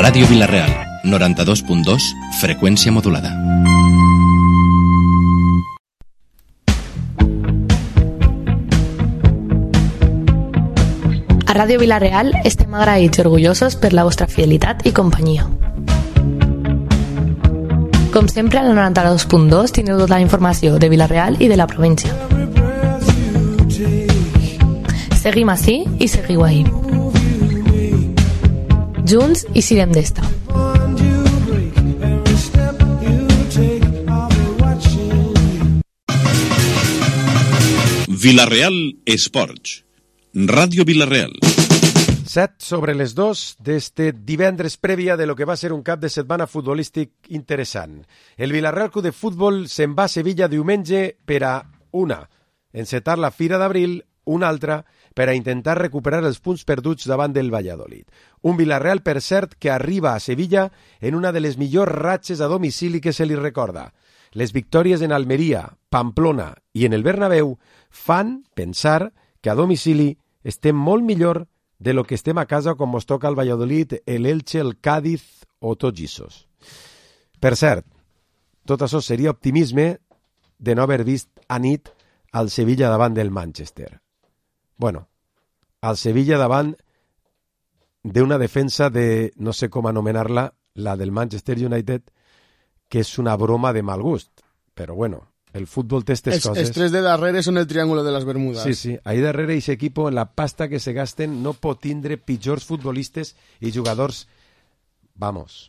Ràdio Vila-real, 92.2, freqüència modulada. A Ràdio Vila-real estem agraïts i orgullosos per la vostra fidelitat i companyia. Com sempre, al 92.2 tindreu tota la informació de Vila-real i de la província. Seguim ací i seguiu ahí. Junts i sirem d'esta. Vila-real Esports. Ràdio Vila-real. 7:02 d'este divendres prèvia de lo que va ser un cap de setmana futbolístic interessant. El Vila-real Club de Futbol se'n va a Sevilla diumenge per a una, encetar la Fira d'Abril, una altra per a intentar recuperar els punts perduts davant del Valladolid. Un Vila-real, per cert, que arriba a Sevilla en una de les millors ratxes a domicili que se li recorda. Les victòries en Almeria, Pamplona i en el Bernabéu fan pensar que a domicili estem molt millor de lo que estem a casa com mos toca el Valladolid, el Elche, el Cádiz o tots issos. Per cert, tot això seria optimisme de no haver vist a nit al Sevilla davant del Manchester. Bueno, al Sevilla davant d'una defensa de, no sé com anomenar-la, la del Manchester United, que és una broma de mal gust. Però bueno, el futbol té aquestes coses. Els tres de darrere són el triángulo de les Bermudes. Sí, sí. Ahí darrere aquest equip, en la pasta que se gasten, no pot tindre pitjors futbolistes i jugadors, vamos,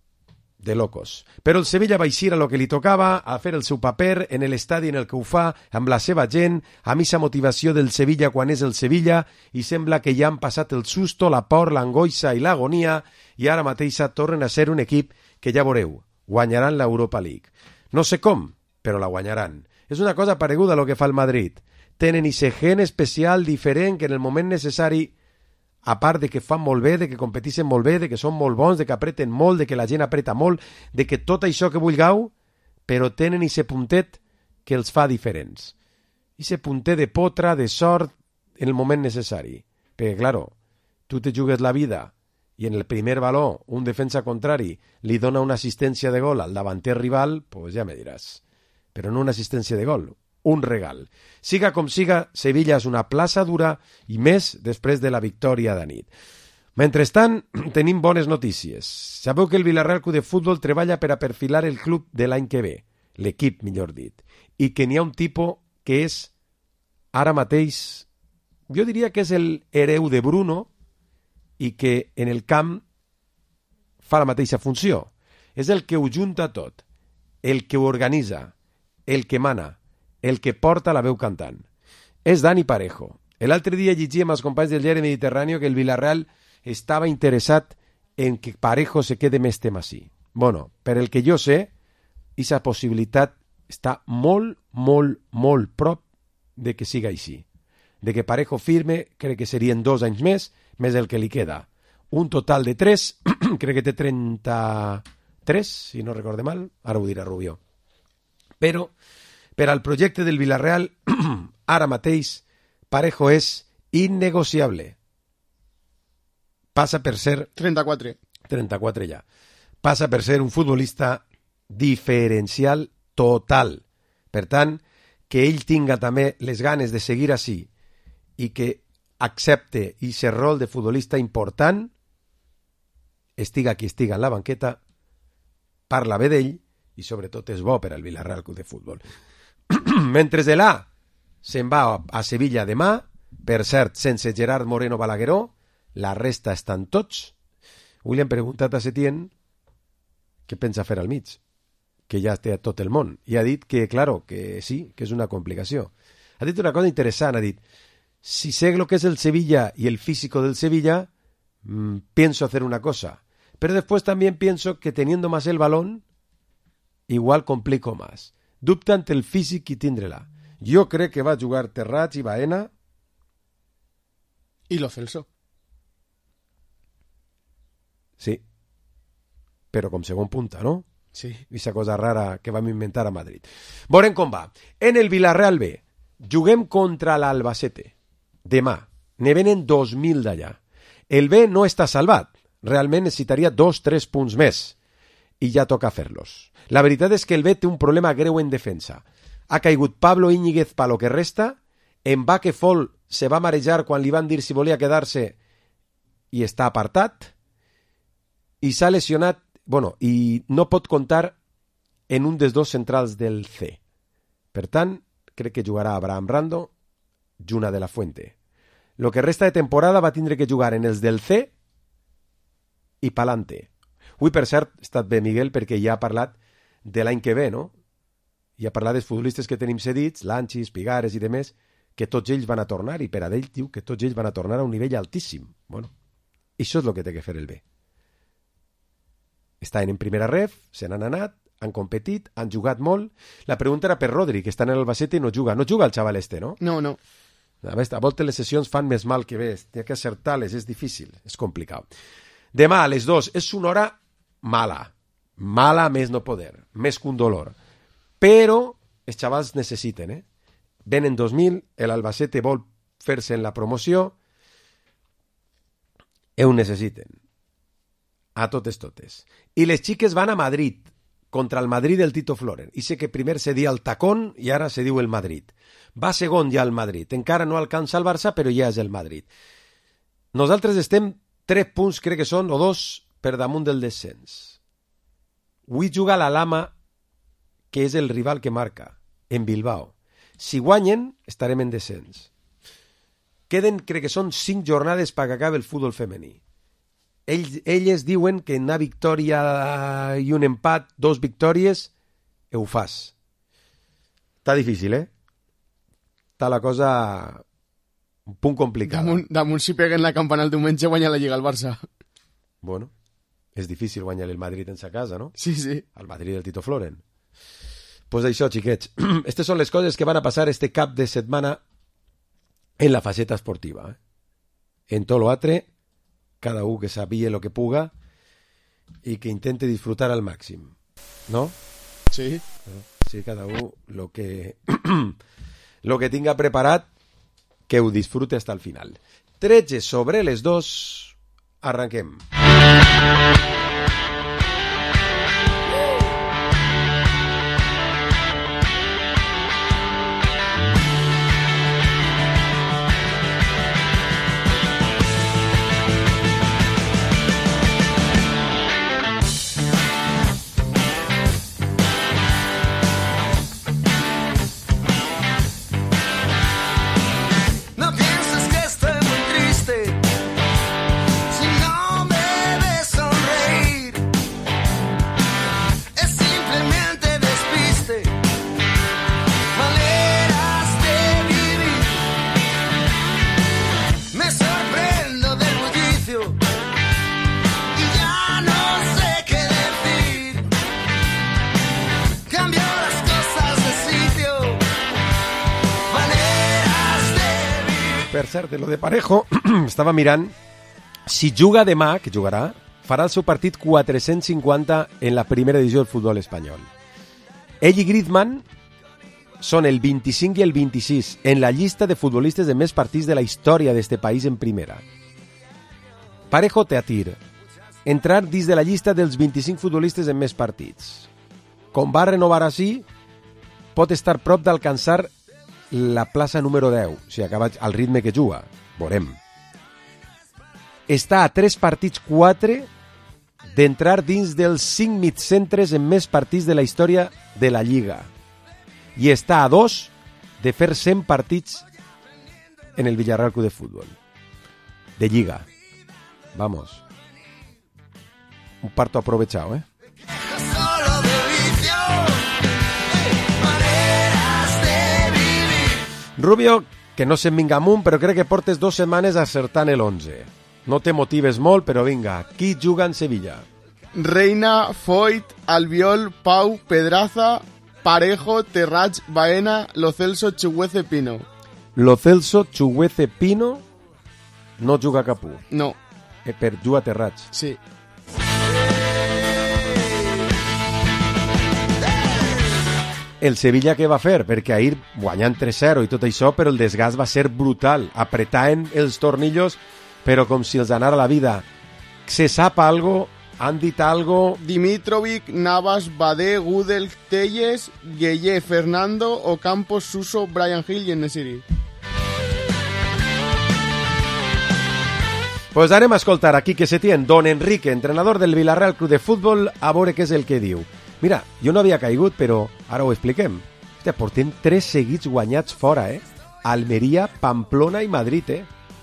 de locos. Però el Sevilla va eixir a lo que li tocava, a fer el seu paper en l'estadi en el que ho fa, amb la seva gent, amb aquesta motivació del Sevilla quan és el Sevilla, i sembla que ja han passat el susto, la por, l'angoixa i l'agonia, i ara mateixa tornen a ser un equip que ja veureu, guanyaran l'Europa League. No sé com, però la guanyaran. És una cosa pareguda a lo que fa el Madrid. Tenen ese gen especial diferent que en el moment necessari, a part de que fan molt bé, de que competeixen molt bé, de que són molt bons, de que apreten molt, de que la gent apreta molt, de que tot això que vulgueu, però tenen ese puntet que els fa diferents. Ese puntet de potra, de sort, en el moment necessari. Perquè, claro, tu te jugues la vida i en el primer baló un defensa contrari li dona una assistència de gol al davanter rival, pues ja me diràs. Però no una assistència de gol, un regal. Siga com siga, Sevilla és una plaça dura i més després de la victòria d'anit. Mentrestant, tenim bones notícies. Sabeu que el Vila-real Club de Futbol treballa per a perfilar el club de l'any que ve, l'equip, millor dit, i que n'hi ha un tipus que és, ara mateix, jo diria que és el hereu de Bruno i que en el camp fa la mateixa funció. És el que ho junta tot, el que ho organitza, el que mana, el que porta la veu cantant. És Dani Parejo. L'altre dia llegíem als companys del diari Mediterrani que el Vila-real estava interessat en que Parejo se quede més temps així. Bueno, per el que jo sé, aquesta possibilitat està molt, molt, molt prop de que siga així. De que Parejo firme, crec que serien 2 anys més el que li queda. Un total de 3, crec que té 33, si no recorde mal, ara ho dirà Rubió. Però, per al projecte del Vila-real, ara mateix, Parejo és innegociable. Passa per ser... 34 ja. Passa per ser un futbolista diferencial total. Per tant, que ell tinga també les ganes de seguir així i que accepte aquest rol de futbolista important, estiga qui estiga en la banqueta, parla bé d'ell i sobretot és bo per al Vila-real Club de Futbol. Mentre de l'A se'n va a Sevilla demà, per cert, sense Gerard Moreno Balagueró, la resta estan tots. Avui li han preguntat a Setién què pensa fer al mig, que ja té a tot el món, i ha dit que, claro, que sí, que és una complicació. Ha dit una cosa interessant, ha dit, si sé lo que es el Sevilla y el físico del Sevilla, pienso hacer una cosa, pero después también pienso que teniendo más el balón, igual complico más. Dubta ante el físic i tindre-la. Jo crec que va jugar Terrats i Baena. I Lo Celso. Sí. Però com segon punta, no? Sí. Esa cosa rara que vam inventar a Madrid. Veurem com va. En el Vila-real B, juguem contra l'Albacete. Demà. Ne venen 2.000 d'allà. El B no està salvat. realment necessitaria 2-3 punts més i ja toca fer-los. La veritat és que el B té un problema greu en defensa. Ha caigut Pablo Íñiguez pa lo que resta, Mbaque Fall se va marejar quan li van dir si volia quedar-se i està apartat, i s'ha lesionat, i no pot comptar en un dels dos centrals del C. Per tant, crec que jugarà Abraham Rando, Juna de la Fuente. Lo que resta de temporada va tindre que jugar en els del C i pa'lante. Avui, per cert, ha estat bé, Miguel, perquè ja ha parlat de l'any que ve, no? I ha parlat dels futbolistes que tenim cedits, Lanchis, Pigares i demés, que tots ells van a tornar, i per a ell diu que tots ells van a tornar a un nivell altíssim. Bueno, això és el que té que fer el B. Estan en primera ref, se n'han anat, han competit, han jugat molt. La pregunta era per Rodri, que està en l'Albacete i no juga. No juga el xaval este, no? No. A voltes les sessions fan més mal que bé. Hi ha que acertar-les, és difícil, és complicat. Demà a les 2 és una hora mala. Mala més no poder, més que un dolor. Però els xavals necessiten, Venen 2000, l'Albacete vol fer-se en la promoció, ho necessiten. A totes. I les xiques van a Madrid, contra el Madrid del Tito Floren. I sé que primer se dia el Tacón i ara se diu el Madrid. Va segon ja el Madrid. Encara no alcança el Barça, però ja és el Madrid. Nosaltres estem 3 punts, crec que són, o 2, per damunt del descens. Avui juga la Lama, que és el rival que marca, en Bilbao. Si guanyen, estarem en descens. Queden, crec que són 5 jornades per que acabi el futbol femení. Elles diuen que una victòria i un empat, 2 victòries, ho fas. Està difícil, Està la cosa un punt complicada. Damunt si peguen la campana el diumenge guanya la Lliga al Barça. Bueno, és difícil guanyar el Madrid en sa casa, no? Sí. El Madrid del Tito Floren. Pues això, xiquets. Aquestes són les coses que van a passar este cap de setmana en la faceta esportiva. En tot l'altre, cada un que sabia lo que puga i que intente disfrutar al màxim. ¿No? Sí. Sí, cada un lo que tinga preparat, que ho disfrute hasta el final. 13 sobre les 2, arranquem. Per cert, lo de Parejo, estava mirant, si juga demà, que jugarà, farà el seu partit 450 en la primera edició del futbol espanyol. Ell i Griezmann són el 25 i el 26 en la llista de futbolistes de més partits de la història d'este país en primera. Parejo té a tir entrar dins de la llista dels 25 futbolistes en més partits. Com va renovar així, pot estar prop d'alcançar la plaça número 10, si acaba al ritme que juga. Veurem. Està a 3 partits 4 d'entrar dins dels 5 migcentres en més partits de la història de la Lliga. I està a 2 de fer 100 partits en el Villarreal Club de Fútbol. De Lliga. Vamos. Un parto aprovechado, Rubio, que no se'n vinga amunt, però crec que portes 2 setmanes acertant el 11. No te motives molt, però vinga, qui juga en Sevilla? Reina, Foyt, Albiol, Pau, Pedraza, Parejo, Terrats, Baena, Lo Celso, Chuguece, Pino. Lo Celso, Chuguece, Pino no juga cap un. No. Per juga Terrats. Sí. El Sevilla què va fer? Perquè ahir guanyant 3-0 i tot això, però el desgast va ser brutal. Apretaven els tornillos, però com si els anara la vida. se sap algo, han dit algo... Dimitrovic, Navas, Badé, Gudel, Telles, Gueye, Fernando, Ocampos, Suso, Brian Hill i Enesiri. Pues anem a escoltar aquí que se tien Don Enrique, entrenador del Villarreal Club de Futbol, a veure què és el que diu. Mira, jo no havia caigut, però ara ho expliquem. Hòstia, portem 3 seguits guanyats fora, Almeria, Pamplona i Madrid,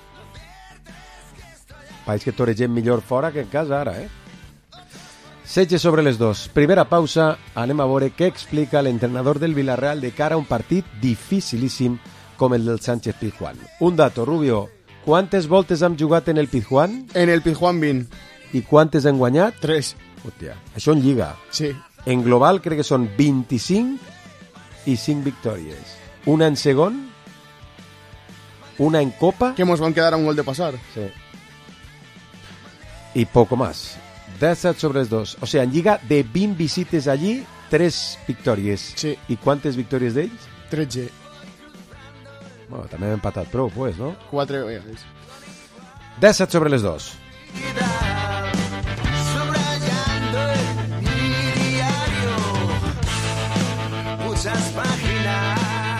País que toregem millor fora que en casa ara, 16 sobre les 2. Primera pausa, anem a veure què explica l'entrenador del Villarreal de cara a un partit dificilíssim com el del Sánchez Pizjuán. Un dato, Rubio. Quantes voltes hem jugat en el Pizjuán? En el Pizjuán 20. I quantes hem guanyat? 3. Hòstia, això en Lliga. Sí. En global crec que són 25 i 5 victòries. Una en segon, una en Copa... Que nos van quedar a un gol de pasar. Sí. Y poco más. 17 sobre les 2. O sea, en Lliga, de 20 visites allí, 3 victòries. Sí. I quantes victòries d'ells? 13. Bueno, també hem empatat prou, pues, no? 4 vegades. 17 sobre les 2. Subrayando en mi diario muchas páginas.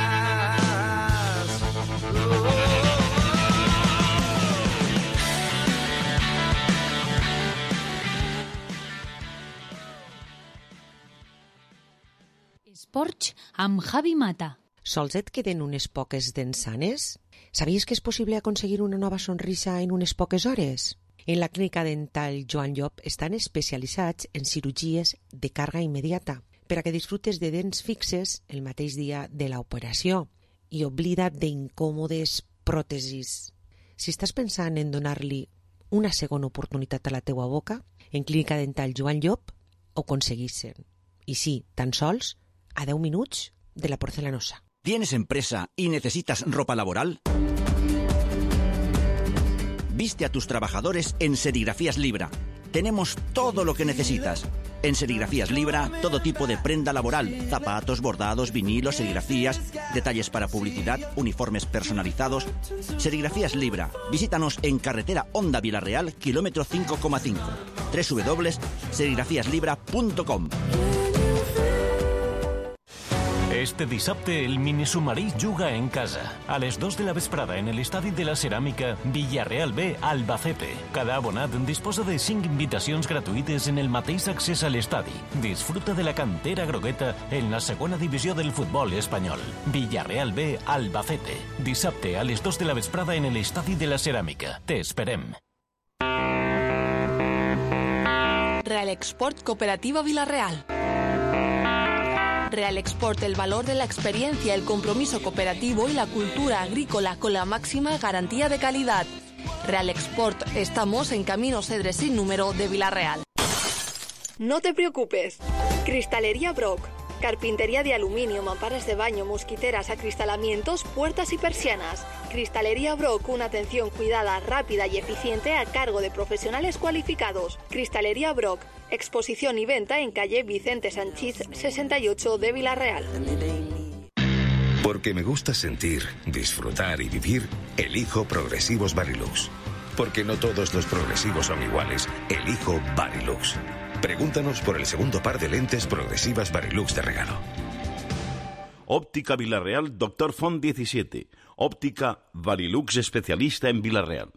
Esports amb Javi Mata. Sols et queden unes poques dents sanes? Sabies que és possible aconseguir una nova sonrisa en unes poques hores? En la clínica dental Joan Llop estan especialitzats en cirurgies de càrrega immediata per a que disfrutes de dents fixes el mateix dia de l'operació i oblida't d'incòmodes pròtesis. Si estàs pensant en donar-li una segona oportunitat a la teua boca, en clínica dental Joan Llop ho aconseguissin. I sí, tan sols a 10 minuts de la porcelanosa. ¿Tienes empresa y necesitas ropa laboral? Viste a tus trabajadores en Serigrafías Libra. Tenemos todo lo que necesitas. En Serigrafías Libra, todo tipo de prenda laboral, zapatos, bordados, vinilos, serigrafías, detalles para publicidad, uniformes personalizados. Serigrafías Libra. Visítanos en carretera Honda Villarreal, kilómetro 5,5. www.serigrafíaslibra.com. Este dissabte el minisubmarí juga en casa. A les 2 de la vesprada en el Estadi de la Ceràmica Villarreal B Albacete. Cada abonat disposa de 5 invitacions gratuïtes en el mateix accés a l'estadi. Disfruta de la cantera grogueta en la segona divisió del futbol espanyol. Villarreal B Albacete. Dissabte a les 2 de la vesprada en el Estadi de la Ceràmica. Te esperem. Real Export Cooperativa Villarreal. Real Export, el valor de la experiencia, el compromiso cooperativo y la cultura agrícola con la máxima garantía de calidad. Real Export, estamos en Camino Cedres sin número de Villarreal. No te preocupes. Cristalería Brock. Carpintería de aluminio, mamparas de baño, mosquiteras, acristalamientos, puertas y persianas. Cristalería Brock, una atención cuidada, rápida y eficiente a cargo de profesionales cualificados. Cristalería Brock, exposición y venta en calle Vicente Sanchís 68 de Villarreal. Porque me gusta sentir, disfrutar y vivir, elijo Progresivos Varilux. Porque no todos los progresivos son iguales, elijo Varilux. Pregúntanos por el segundo par de lentes progresivas Varilux de regalo. Óptica Villarreal, Dr. Font 17. Óptica Varilux, especialista en Villarreal.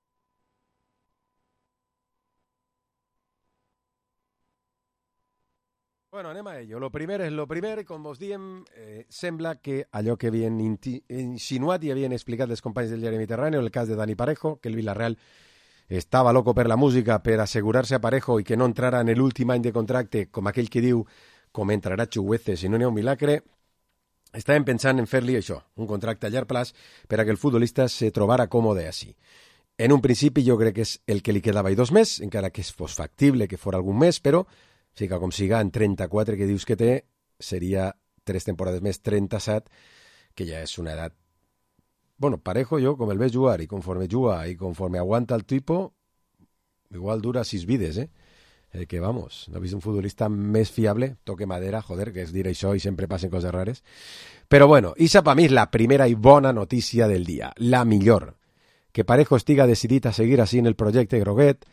Bueno, anem a ello. Lo primer és lo primer, com vos diem, sembla que allò que havien insinuat i havien explicat els companys del diari Mediterráneo, el cas de Dani Parejo, que el Villarreal estava loco per la música per assegurar-se a Parejo i que no entrara en l'últim any de contracte, com aquell que diu, com entrarà Chuguece si no n'hi ha un milagre. Estàvem pensant en fer-li això, un contracte a llarg plaç per a que el futbolista se trobara còmode així. En un principi jo crec que és el que li quedava i 2 més, encara que fos factible que fos algun més, però siga com siga, en 34 que dius que té, seria 3 temporades més, 37, que ja és una edat. Bueno, Parejo jo, com el veig jugar, i conforme juga i conforme aguanta el tipo, igual dura 6 vides, que vamos, no he vist un futbolista més fiable, toque madera, joder, que és dir això i sempre passen coses rares. Però bueno, ixa per mi és la primera i bona notícia del dia, la millor. Que Parejo estiga decidit a seguir així en el projecte groguet,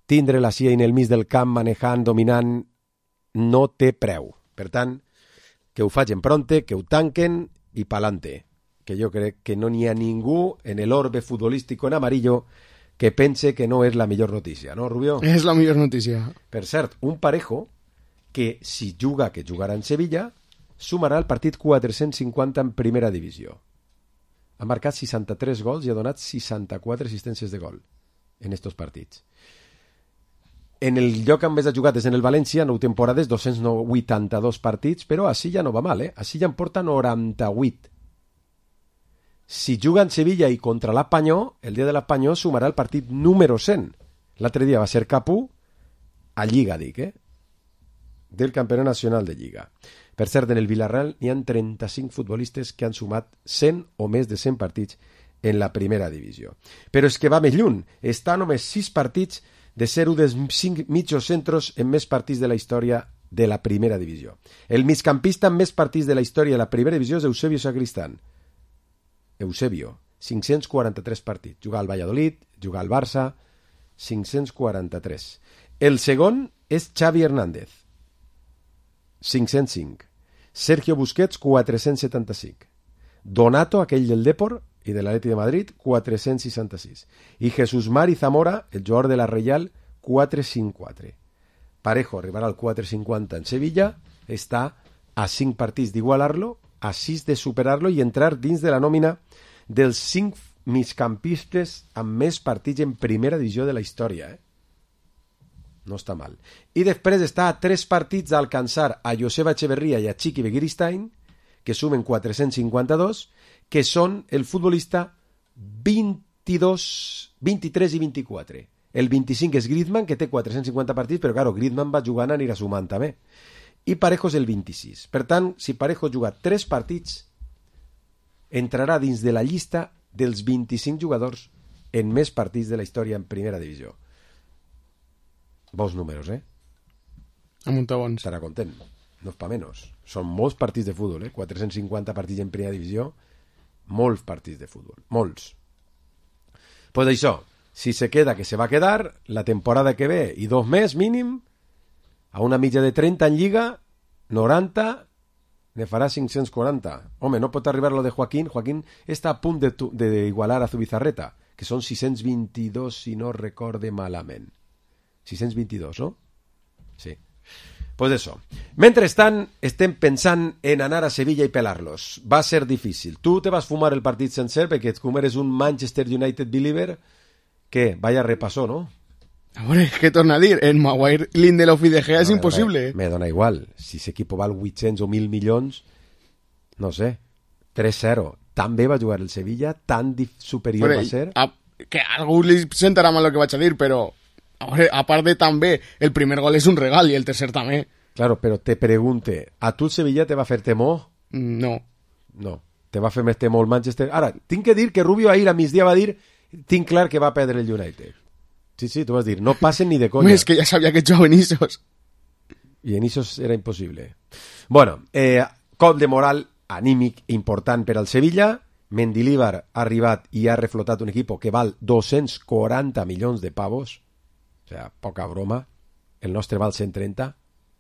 tindre la CIA en el mig del camp manejant, dominant, no té preu. Per tant, que ho facin pronte, que ho tanquen i pa'lante. Que jo crec que no n'hi ha ningú en el orbe futbolístico en amarillo que pense que no és la millor notícia, no, Rubió? És la millor notícia. Per cert, un Parejo que si juga, que jugarà en Sevilla, sumarà el partit 450 en primera divisió. Ha marcat 63 gols i ha donat 64 assistències de gol en estos partits. En el lloc on més ha jugat és en el València, 9 temporades, 282 partits, però així ja no va mal, Així ja en porta 98. Si juga en Sevilla i contra l'Apanyó, el dia de l'Apanyó sumarà el partit número 100. L'altre dia va ser Capú, a Lliga, dic, del Campionat Nacional de Lliga. Per cert, en el Villarreal n'hi ha 35 futbolistes que han sumat 100 o més de 100 partits en la primera divisió. Però és que va més lluny. Està només 6 partits de ser un dels 5 mitjocentros en més partits de la història de la primera divisió. El migcampista amb més partits de la història de la primera divisió és Eusebio Sacristán. Eusebio, 543 partits. Jugar al Valladolid, jugar al Barça, 543. El segon és Xavi Hernández, 505. Sergio Busquets, 475. Donato, aquell del Depor i de l'Atleti de Madrid, 466. I Jesús Mari Zamora, el jugador de la Reial, 454. Parejo arribarà al 450 en Sevilla, està a 5 partits d'igualar-lo, a 6 de superar-lo i entrar dins de la nòmina dels 5 migcampistes amb més partits en primera divisió de la història, No està mal. I després està a 3 partits d'alcançar a Joseba Echeverría i a Chiqui Begiristain, que sumen 452, que són el futbolista 22, 23 i 24. El 25 és Griezmann, que té 450 partits, però claro, Griezmann va jugant, anirà sumant també. I Parejo és el 26. Per tant, si Parejo juga 3 partits, entrarà dins de la llista dels 25 jugadors en més partits de la història en primera divisió. Bons números, Amuntabons. Estarà content. No és pa menys. Són molts partits de futbol, 450 partits en primera divisió, molts partits de futbol. Molts. Pues això, si se queda, que se va quedar, la temporada que ve i 2 més mínim, a una mitja de 30 en Lliga, 90, ne farà 540. Home, no pot arribar lo de Joaquín. Joaquín està a punt d'igualar a Zubizarreta, que són 622, si no recorde malament. 622, no? Sí. Pues eso. Mentrestant, estem pensant en anar a Sevilla i pelar-los. Va ser difícil. Tu te vas fumar el partit sencer perquè com eres un Manchester United believer, que vaya repassó, no? A veure, què torna a dir? En Maguire, Lindelof i De Gea és impossible. Me dona igual. Si l'equip val 800 o 1.000 milions, no sé, 3-0. Tan bé va jugar el Sevilla, tan superior va ser. Que a algú li sentarà mal el que vaig a dir, però a part de també, el primer gol és un regal i el tercer també. Claro, però te pregunte, ¿a tu el Sevilla te va fer temor? No. No, te va fer més temor el Manchester. Ara, tinc que dir que Rubio ahir a migdia va dir, tinc clar que va perdre el United. Sí, tu vas dir, no passen ni de conya. És que ja sabia que jugava en Isos. I en Isos era impossible. Bueno, cop de moral anímic important per al Sevilla. Mendilibar ha arribat i ha reflotat un equip que val 240 milions de pavos. O sea, poca broma. El nostre val 130.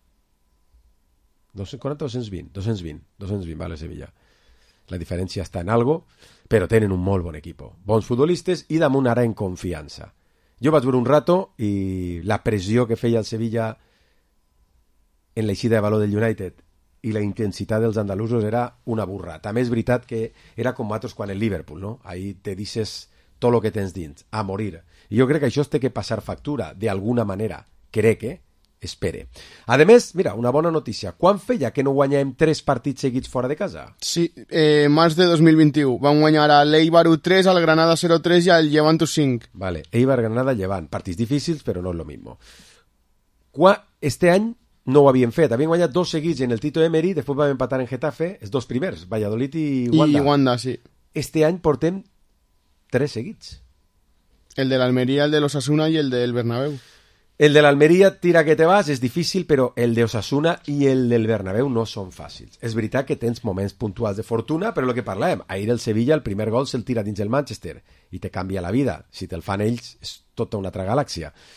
240 o 220? 220 vale Sevilla. La diferència està en algo, però tenen un molt bon equip. Bons futbolistes i damunt ara en confiança. Jo vaig veure un rato i la pressió que feia el Sevilla en l'eixida de valor del United i la intensitat dels andalusos era una burra. També és veritat que era com nosaltres quan el Liverpool, no? Ahí te dices tot el que tens dins, a morir. I jo crec que això es té que passar factura, d'alguna manera. Crec, espere. A més, mira, una bona notícia. Quan feia que no guanyàvem 3 partits seguits fora de casa? Sí, març de 2021. Vam guanyar a l'Eibar 3, al Granada 0-3 i al Llevant 5. Vale, Eibar, Granada, Llevant. Partits difícils, però no és lo mismo. Este any no ho havien fet. Havien guanyat 2 seguits en el Tito Emery, després vam empatar en Getafe, els 2 primers, Valladolid i Wanda. I Wanda, sí. Este any portem 3 seguits. El de l'Almeria, el de l'Osasuna i el del Bernabéu. El de l'Almeria, tira que te vas, és difícil, però el de Osasuna i el del Bernabéu no són fàcils. És veritat que tens moments puntuals de fortuna, però el que parlàvem, ahir el Sevilla, el primer gol se'l tira dins el Manchester i te canvia la vida. Si te'l fan ells, és tota una altra galàxia.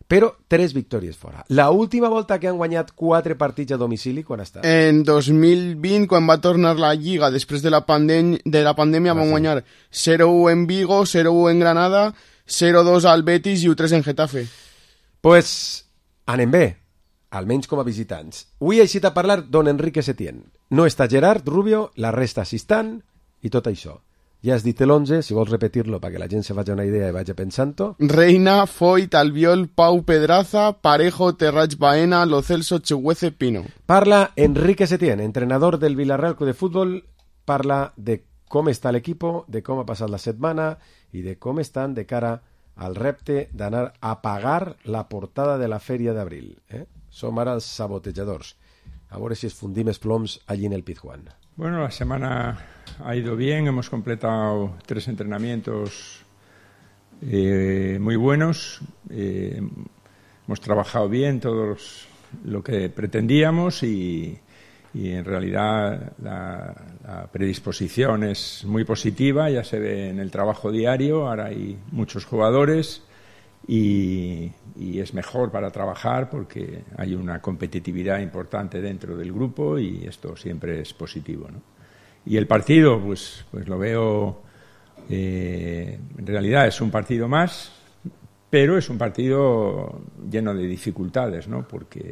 però 3 victòries fora. La última volta que han guanyat 4 partits a domicili, quan ha estat? En 2020, quan va tornar la Lliga, després de la pandèmia, van guanyar 0-1 en Vigo, 0-1 en Granada, 0-2 al Betis i 1-3 en Getafe. Pues anem bé, almenys com a visitants. Avui he eixit a parlar don Enrique Setién. No està Gerard Rubio, la resta s'hi estan i tot això. Ja has dit l'11, si vols repetir-lo perquè la gent se faci una idea i vagi pensant-ho. Reina, Foyt, Albiol, Pau, Pedraza, Parejo, Terrats, Baena, Lo Celso, Chihuece, Pino. Parla Enrique Setién, entrenador del Villarreal Club de Fútbol, parla de com està l'equip, de com ha passat la setmana i de com estan de cara al repte d'anar a pagar la portada de la Fèria d'Abril. Som ara els sabotejadors. A veure si es fundim els ploms allí en el Pizjuán. Bueno, la semana ha ido bien, hemos completado 3 entrenamientos muy buenos, hemos trabajado bien todos lo que pretendíamos y en realidad la predisposición es muy positiva, ya se ve en el trabajo diario, ahora hay muchos jugadores y es mejor para trabajar porque hay una competitividad importante dentro del grupo y esto siempre es positivo, ¿no? Y el partido, pues lo veo, en realidad es un partido más, pero es un partido lleno de dificultades, ¿no? Porque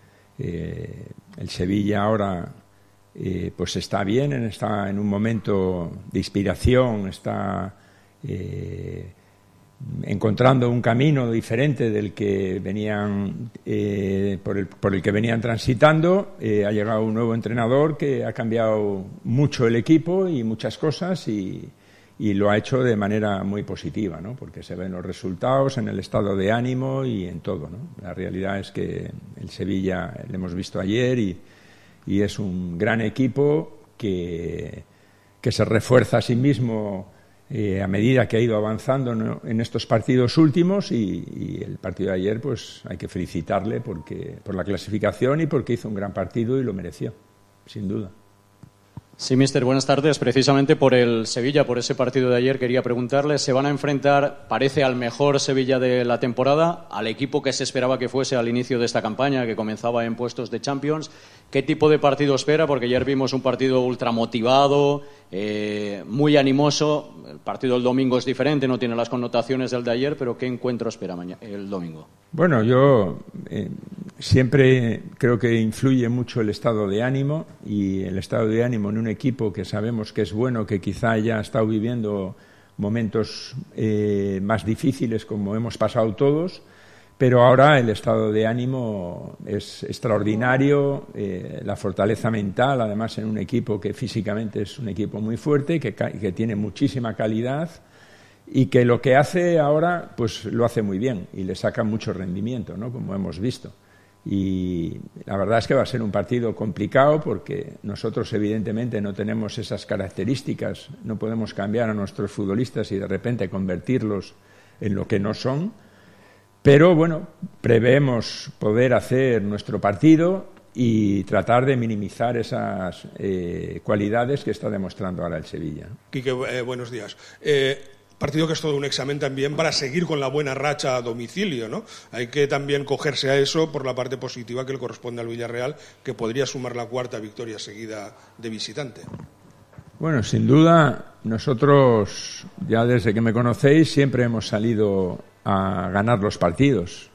el Sevilla ahora pues está bien, está en un momento de inspiración, está encontrando un camino diferente del que venían por el que venían transitando. Ha llegado un nuevo entrenador que ha cambiado mucho el equipo y muchas cosas y lo ha hecho de manera muy positiva, ¿no? Porque se ven los resultados en el estado de ánimo y en todo, ¿no? La realidad es que el Sevilla lo hemos visto ayer y es un gran equipo que se refuerza a sí mismo a medida que ha ido avanzando en estos partidos últimos y el partido de ayer pues hay que felicitarle por la clasificación y porque hizo un gran partido y lo mereció, sin duda. Sí, mister, buenas tardes. Precisamente por el Sevilla, por ese partido de ayer, quería preguntarle, se van a enfrentar, parece, al mejor Sevilla de la temporada, al equipo que se esperaba que fuese al inicio de esta campaña, que comenzaba en puestos de Champions. ¿Qué tipo de partido espera? Porque ayer vimos un partido ultramotivado, muy animoso. El partido del domingo es diferente, no tiene las connotaciones del de ayer, pero ¿qué encuentro espera el domingo? Bueno, yo siempre creo que influye mucho el estado de ánimo y el estado de ánimo en un equipo que sabemos que es bueno, que quizá ya ha estado viviendo momentos más difíciles como hemos pasado todos, pero ahora el estado de ánimo es extraordinario, la fortaleza mental, además en un equipo que físicamente es un equipo muy fuerte, que tiene muchísima calidad y que lo que hace ahora pues lo hace muy bien y le saca mucho rendimiento, ¿no? Como hemos visto. Y la verdad es que va a ser un partido complicado porque nosotros evidentemente no tenemos esas características, no podemos cambiar a nuestros futbolistas y de repente convertirlos en lo que no son, pero bueno, preveemos poder hacer nuestro partido y tratar de minimizar esas cualidades que está demostrando ahora el Sevilla. Quique, buenos días. Partido que es todo un examen también para seguir con la buena racha a domicilio, ¿no? Hay que también cogerse a eso por la parte positiva que le corresponde al Villarreal, que podría sumar la 4ª victoria seguida de visitante. Bueno, sin duda, nosotros ya desde que me conocéis siempre hemos salido a ganar los partidos,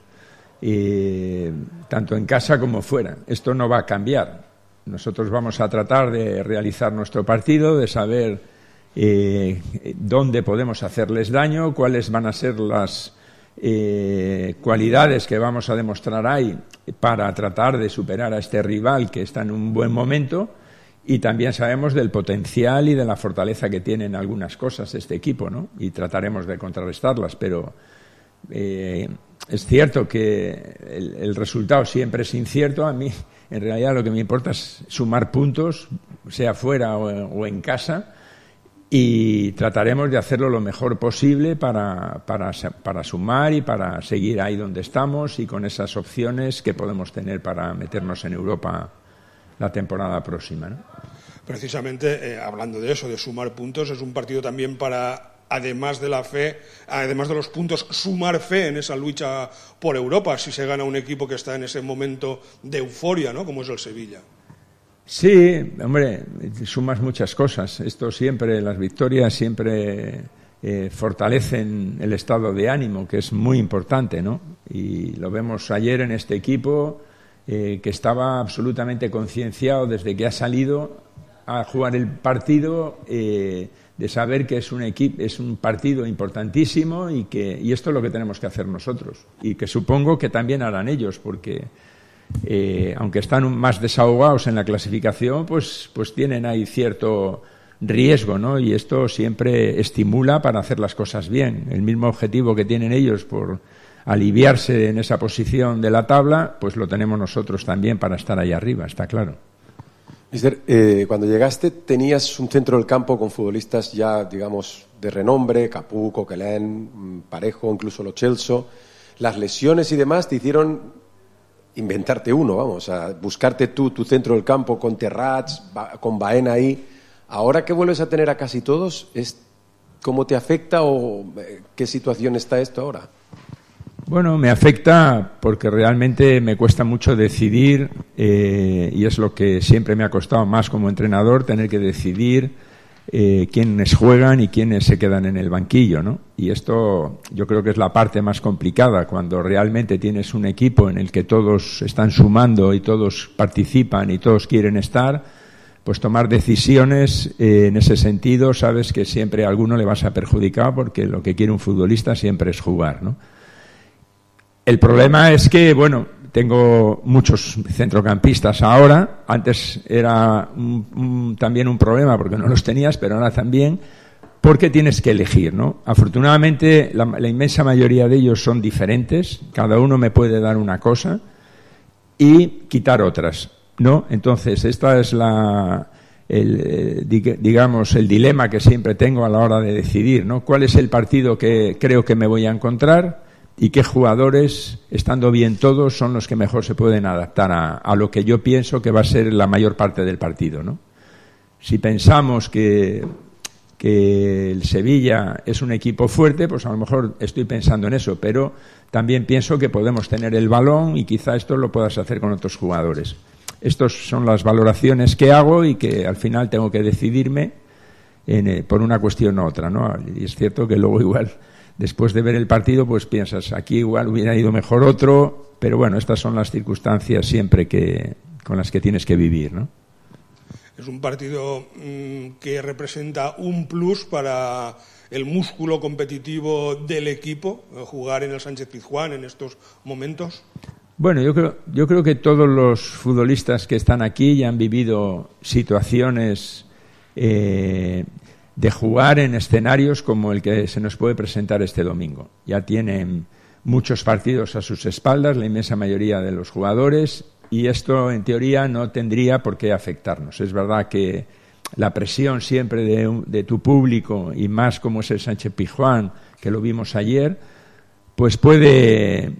tanto en casa como fuera. Esto no va a cambiar. Nosotros vamos a tratar de realizar nuestro partido, de saber dónde podemos hacerles daño, cuáles van a ser las cualidades que vamos a demostrar ahí para tratar de superar a este rival que está en un buen momento, y también sabemos del potencial y de la fortaleza que tienen algunas cosas este equipo, ¿no? Y trataremos de contrarrestarlas, pero es cierto que el resultado siempre es incierto. A mí en realidad lo que me importa es sumar puntos, sea fuera o en casa, y trataremos de hacerlo lo mejor posible para sumar y para seguir ahí donde estamos y con esas opciones que podemos tener para meternos en Europa la temporada próxima, ¿no? Precisamente, hablando de eso, de sumar puntos, es un partido también para además de la fe, además de los puntos, sumar fe en esa lucha por Europa, si se gana un equipo que está en ese momento de euforia, ¿no?, como es el Sevilla. Sí, hombre, sumas muchas cosas. Esto siempre, las victorias siempre fortalecen el estado de ánimo, que es muy importante, ¿no? Y lo vemos ayer en este equipo, que estaba absolutamente concienciado desde que ha salido a jugar el partido, de saber que es un partido importantísimo y esto es lo que tenemos que hacer nosotros y que supongo que también harán ellos, porque aunque están más desahogados en la clasificación, pues tienen ahí cierto riesgo, ¿no? Y esto siempre estimula para hacer las cosas bien. El mismo objetivo que tienen ellos por aliviarse en esa posición de la tabla, pues lo tenemos nosotros también para estar ahí arriba, está claro. Mister, cuando llegaste tenías un centro del campo con futbolistas ya, digamos, de renombre, Capú, Coquelin, Parejo, incluso Lo Celso. Las lesiones y demás te hicieron inventarte uno, vamos, a buscarte tú tu centro del campo con Terrats, con Baena ahí. Ahora que vuelves a tener a casi todos, ¿cómo te afecta o qué situación está esto ahora? Bueno, me afecta porque realmente me cuesta mucho decidir y es lo que siempre me ha costado más como entrenador, tener que decidir quiénes juegan y quiénes se quedan en el banquillo, ¿no? Y esto yo creo que es la parte más complicada, cuando realmente tienes un equipo en el que todos están sumando y todos participan y todos quieren estar, pues tomar decisiones en ese sentido, sabes que siempre a alguno le vas a perjudicar porque lo que quiere un futbolista siempre es jugar, ¿no? El problema es que, bueno, tengo muchos centrocampistas ahora. Antes era también un problema porque no los tenías, pero ahora también porque tienes que elegir, ¿no? Afortunadamente, la inmensa mayoría de ellos son diferentes. Cada uno me puede dar una cosa y quitar otras, ¿no? Entonces, esta es digamos, el dilema que siempre tengo a la hora de decidir, ¿no? ¿Cuál es el partido que creo que me voy a encontrar? Y qué jugadores, estando bien todos, son los que mejor se pueden adaptar a lo que yo pienso que va a ser la mayor parte del partido, ¿no? Si pensamos que el Sevilla es un equipo fuerte, pues a lo mejor estoy pensando en eso, pero también pienso que podemos tener el balón y quizá esto lo puedas hacer con otros jugadores. Estas son las valoraciones que hago y que al final tengo que decidirme por una cuestión u otra, ¿no? Y es cierto que luego igual, después de ver el partido, pues piensas, aquí igual hubiera ido mejor otro, pero bueno, estas son las circunstancias siempre con las que tienes que vivir, ¿no? Es un partido que representa un plus para el músculo competitivo del equipo, jugar en el Sánchez-Pizjuán en estos momentos. Bueno, yo creo que todos los futbolistas que están aquí ya han vivido situaciones de jugar en escenarios como el que se nos puede presentar este domingo. Ya tienen muchos partidos a sus espaldas, la inmensa mayoría de los jugadores, y esto en teoría no tendría por qué afectarnos. Es verdad que la presión siempre de tu público, y más como es el Sánchez-Pizjuán, que lo vimos ayer, pues puede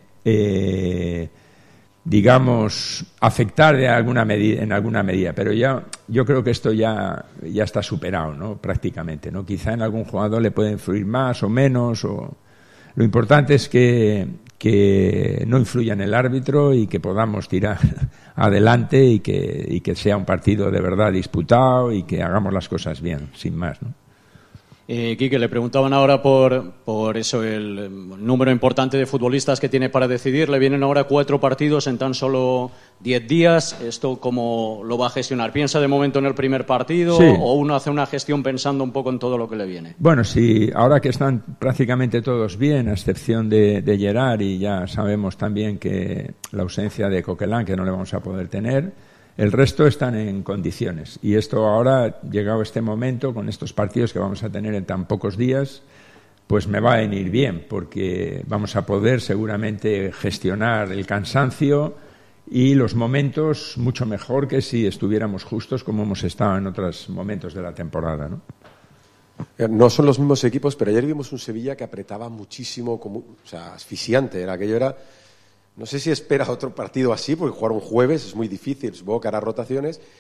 digamos, afectar en alguna medida, pero yo creo que esto ya está superado, ¿no? Prácticamente, ¿no? Quizá en algún jugador le puede influir más o menos, lo importante es que no influya en el árbitro y que podamos tirar adelante y que sea un partido de verdad disputado y que hagamos las cosas bien, sin más, ¿no? Quique, le preguntaban ahora por eso, el número importante de futbolistas que tiene para decidir. Le vienen ahora 4 partidos en tan solo 10 días. ¿Esto cómo lo va a gestionar? ¿Piensa de momento en el primer partido? Sí. ¿O uno hace una gestión pensando un poco en todo lo que le viene? Bueno, sí, ahora que están prácticamente todos bien, a excepción de Gerard, y ya sabemos también que la ausencia de Coquelin, que no le vamos a poder tener, el resto están en condiciones. Y esto ahora, llegado este momento, con estos partidos que vamos a tener en tan pocos días, pues me va a venir bien, porque vamos a poder seguramente gestionar el cansancio y los momentos mucho mejor que si estuviéramos justos como hemos estado en otros momentos de la temporada, ¿no? No son los mismos equipos, pero ayer vimos un Sevilla que apretaba muchísimo, o sea, asfixiante. Aquello era... No sé si espera otro partido así, porque jugar un jueves es muy difícil, supongo que hará rotaciones.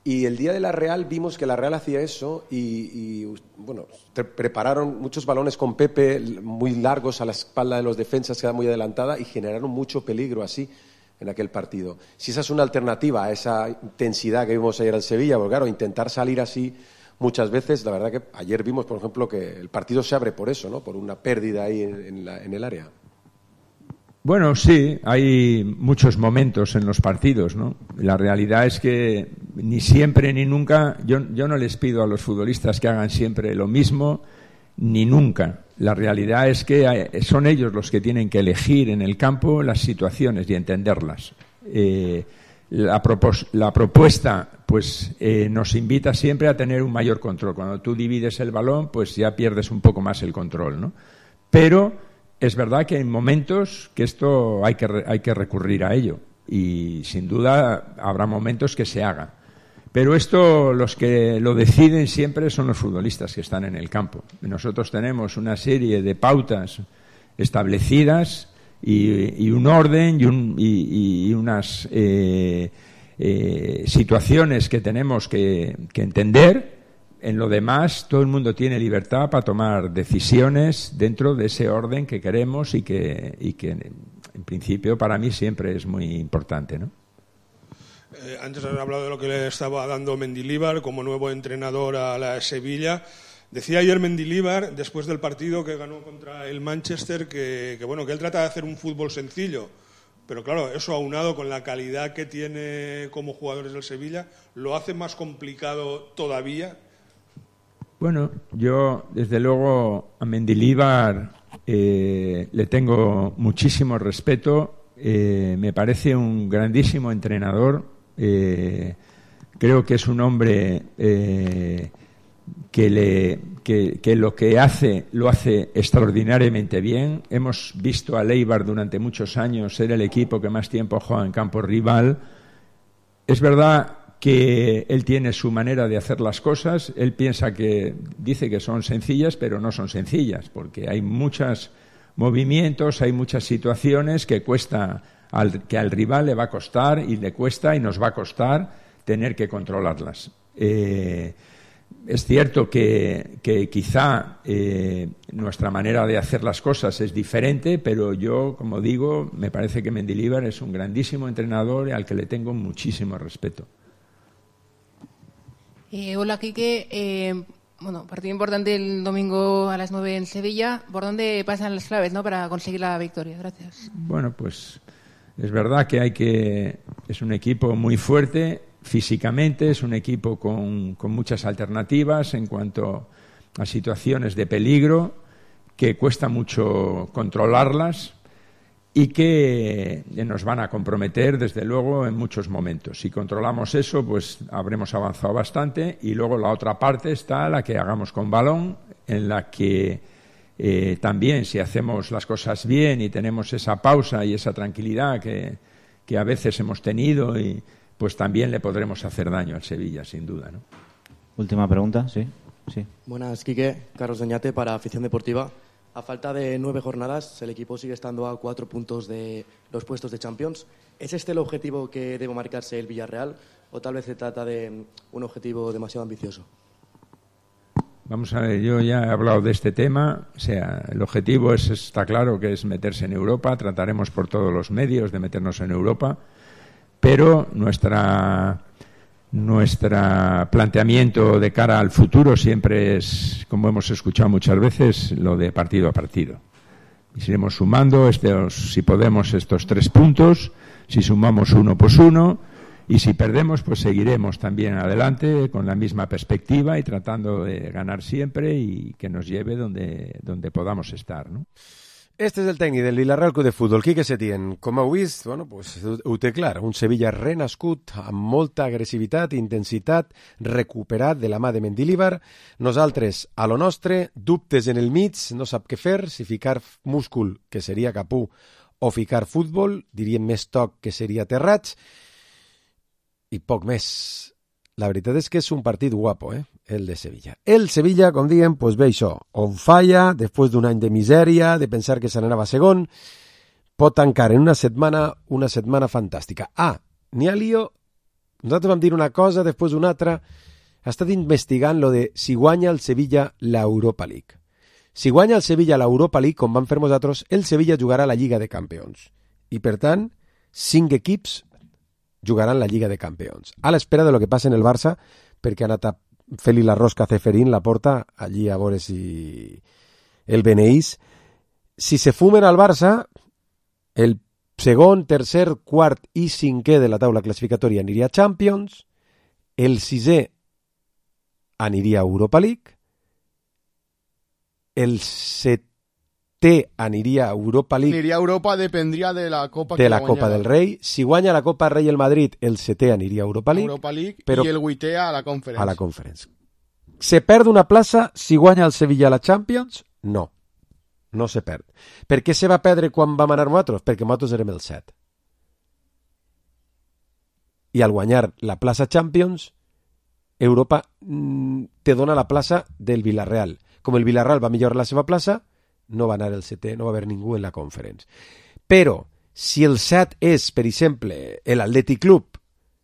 Y el día de la Real vimos que la Real hacía eso y bueno, prepararon muchos balones con Pepe muy largos a la espalda de los defensas, queda muy adelantada y generaron mucho peligro así en aquel partido. Si esa es una alternativa a esa intensidad que vimos ayer al Sevilla, porque claro, intentar salir así muchas veces, la verdad que ayer vimos, por ejemplo, que el partido se abre por eso, ¿no? Por una pérdida ahí en el área. Bueno, sí, hay muchos momentos en los partidos, ¿no? La realidad es que ni siempre ni nunca, yo no les pido a los futbolistas que hagan siempre lo mismo, ni nunca. La realidad es que son ellos los que tienen que elegir en el campo las situaciones y entenderlas. La propuesta, pues, nos invita siempre a tener un mayor control. Cuando tú divides el balón, pues ya pierdes un poco más el control, ¿no? Pero es verdad que hay momentos que esto hay que recurrir a ello y sin duda habrá momentos que se haga. Pero esto los que lo deciden siempre son los futbolistas que están en el campo. Nosotros tenemos una serie de pautas establecidas y un orden y unas situaciones que tenemos que entender. En lo demás, todo el mundo tiene libertad para tomar decisiones dentro de ese orden que queremos y que en principio para mí siempre es muy importante, ¿no? Antes has hablado de lo que le estaba dando Mendilibar como nuevo entrenador a la Sevilla. Decía ayer Mendilibar, después del partido que ganó contra el Manchester, que él trata de hacer un fútbol sencillo. Pero claro, eso aunado con la calidad que tiene como jugadores del Sevilla, lo hace más complicado todavía. Bueno, yo desde luego a Mendilibar le tengo muchísimo respeto, me parece un grandísimo entrenador, creo que es un hombre que lo que hace lo hace extraordinariamente bien. Hemos visto a Eibar durante muchos años ser el equipo que más tiempo juega en campo rival. Es verdad que él tiene su manera de hacer las cosas, él dice que son sencillas, pero no son sencillas, porque hay muchos movimientos, hay muchas situaciones que que al rival le va a costar y le cuesta y nos va a costar tener que controlarlas. Es cierto que quizá nuestra manera de hacer las cosas es diferente, pero yo, como digo, me parece que Mendilibar es un grandísimo entrenador al que le tengo muchísimo respeto. Hola, Quique. Partido importante el domingo a las 9 en Sevilla. ¿Por dónde pasan las claves, ¿no?, para conseguir la victoria? Gracias. Bueno, pues es verdad que es un equipo muy fuerte físicamente, es un equipo con muchas alternativas en cuanto a situaciones de peligro, que cuesta mucho controlarlas y que nos van a comprometer, desde luego, en muchos momentos. Si controlamos eso, pues habremos avanzado bastante. Y luego la otra parte está la que hagamos con balón, en la que también, si hacemos las cosas bien y tenemos esa pausa y esa tranquilidad que a veces hemos tenido, pues también le podremos hacer daño al Sevilla, sin duda, ¿no? Última pregunta, sí. Buenas, Quique. Carlos Doñate para Afición Deportiva. A falta de 9 jornadas, el equipo sigue estando a 4 puntos de los puestos de Champions. ¿Es este el objetivo que debe marcarse el Villarreal o tal vez se trata de un objetivo demasiado ambicioso? Vamos a ver, yo ya he hablado de este tema. O sea, el objetivo está claro que es meterse en Europa. Trataremos por todos los medios de meternos en Europa, pero nuestro planteamiento de cara al futuro siempre es, como hemos escuchado muchas veces, lo de partido a partido. Iremos sumando si podemos estos 3 puntos, si sumamos 1, pues 1, y si perdemos, pues seguiremos también adelante con la misma perspectiva y tratando de ganar siempre y que nos lleve donde podamos estar, ¿no? Este és el tècnic del Villarreal Club de Futbol, Quique Setién. Com heu vist, pues, ho té clar, un Sevilla renascut amb molta agressivitat, intensitat, recuperat de la mà de Mendilibar. Nosaltres, a lo nostre, dubtes en el mig, no sap què fer, si ficar múscul, que seria capú, o ficar futbol, diríem més toc, que seria terrats, i poc més. La veritat és que és un partit guapo, el de Sevilla. El Sevilla, com diem, pues ve això, on falla, després d'un any de misèria, de pensar que se n'anava segon, pot tancar en una setmana fantàstica. N'hi ha lío Nosaltres vam dir una cosa, després una altra. Ha estat investigant lo de si guanya el Sevilla l'Europa League. Si guanya el Sevilla l'Europa League, com vam fer nosaltres, el Sevilla jugarà a la Lliga de Campions. I, per tant, 5 equips jugaran la Lliga de Campions. A l'espera de lo que passa en el Barça, perquè ha anat a fer-li la rosca a Ceferín, la porta, allí a veure si el beneís. Si se fumen al Barça, el segon, tercer, quart i cinquè de la taula classificatòria aniria a Champions, el sisè aniria a Europa League, el setè aniria a Europa League. Aniria a Europa, dependria de la Copa de la Copa del Rei. Si guanya la Copa del Rei el Madrid, el setè aniria a Europa League. Europa League però i el vuitè a la Conference. A la Conference. Se perd una plaça si guanya el Sevilla a la Champions? No. No se perd. Per què se va perdre quan vam anar nosaltres? Perquè nosaltres érem el 7. I al guanyar la plaça Champions, Europa te dona la plaça del Villarreal. Com el Villarreal va millorar la seva plaça, no va anar el 7è, no va haver ningú en la Conference. Però, si el 7 és, per exemple, l'Atlètic Club,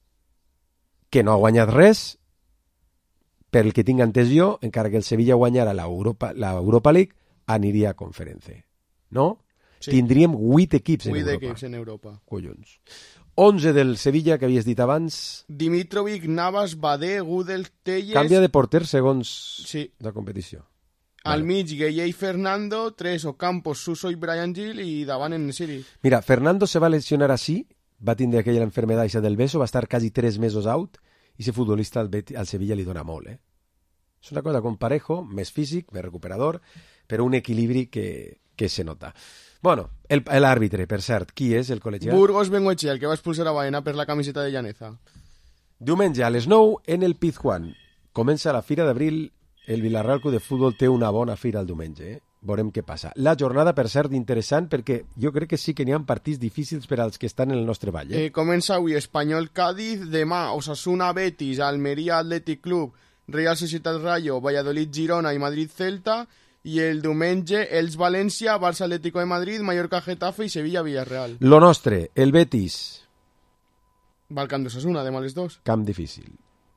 que no ha guanyat res, per el que tinc entès jo, encara que el Sevilla guanyara l'Europa League, aniria a Conference. No? Sí. Tindríem 8 equips en Europa. 8 equips en Europa. Collons. 11 del Sevilla, que havies dit abans. Dimitrovic, Navas, Badé, Gudel, Telles... Canvia de porter segons la competició. Al mig, Gueye i Fernando, 3 Ocampos, Suso i Brian Gil, i davant en Nesiri. Mira, Fernando se va lesionar así, va tindre aquella enfermedad esa del beso, va estar casi 3 mesos out, i ese futbolista al Sevilla li dona molt, eh? És una cosa com Parejo, més físic, més recuperador, però un equilibri que se nota. Bueno, l'àrbitre, per cert, qui és el col·legiat? Burgos Bengoechea, el que va expulsar a Baena per la camiseta de Llaneza. Diumenge a les 9 en el Pizjuán. Comença la Fira d'Abril. El Villarreal Club de Futbol té una bona fira el diumenge, eh? Veurem què passa. La jornada, per cert, interessant, perquè jo crec que sí que n'hi ha partits difícils per als que estan en el nostre ball. Comença avui Espanyol Cádiz, demà Osasuna Betis, Almeria Athletic Club, Real Societat Rayo, Valladolid Girona i Madrid Celta, i el diumenge Elx València, Barça Atlético de Madrid, Mallorca Getafe i Sevilla Villarreal. Lo nostre, el Betis. Va al camp d'Osasuna, demà a les 2. Camp difícil.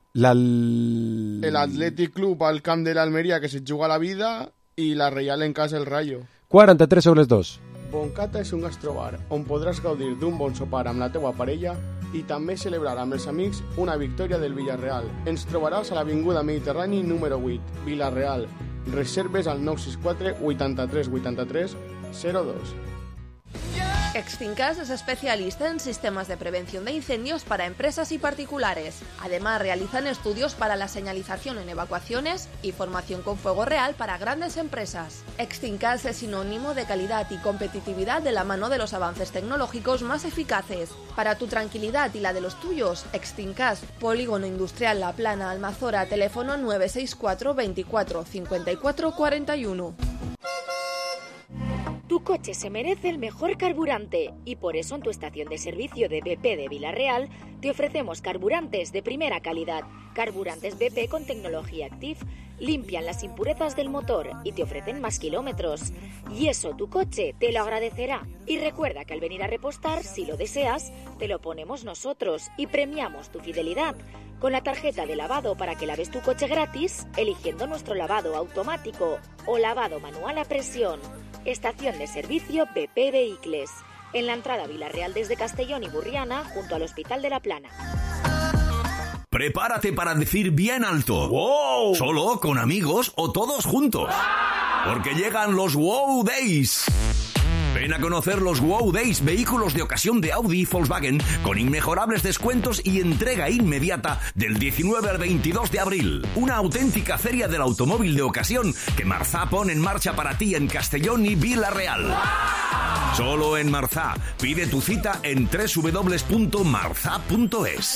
L'Atlètic Club al camp de l'Almeria, que se juga la vida, i la Reial en casa el Rayo. 43 sobre les 2. Boncata és un gastrobar on podràs gaudir d'un bon sopar amb la teua parella i també celebrar amb els amics una victòria del Villarreal. Ens trobaràs a l'Avinguda Mediterrani número 8, Villarreal. Reserves al 964 83 83 02. Extincas es especialista en sistemas de prevención de incendios para empresas y particulares. Además, realizan estudios para la señalización en evacuaciones y formación con fuego real para grandes empresas. Extincas es sinónimo de calidad y competitividad de la mano de los avances tecnológicos más eficaces. Para tu tranquilidad y la de los tuyos, Extincas, Polígono Industrial La Plana, Almazora, teléfono 964 24 54 41. Tu coche se merece el mejor carburante y por eso en tu estación de servicio de BP de Villarreal te ofrecemos carburantes de primera calidad. Carburantes BP con tecnología Active limpian las impurezas del motor y te ofrecen más kilómetros. Y eso tu coche te lo agradecerá. Y recuerda que al venir a repostar, si lo deseas, te lo ponemos nosotros y premiamos tu fidelidad con la tarjeta de lavado para que laves tu coche gratis eligiendo nuestro lavado automático o lavado manual a presión. Estación de servicio BP Vehicles, en la entrada Villarreal desde Castellón y Burriana, junto al Hospital de la Plana. Prepárate para decir bien alto. ¡Wow! Solo, con amigos o todos juntos. Porque llegan los Wow Days. Ven a conocer los Wow Days, vehículos de ocasión de Audi y Volkswagen, con inmejorables descuentos y entrega inmediata del 19 al 22 de abril. Una auténtica feria del automóvil de ocasión que Marzá pone en marcha para ti en Castellón y Villarreal. Solo en Marzá. Pide tu cita en www.marzá.es.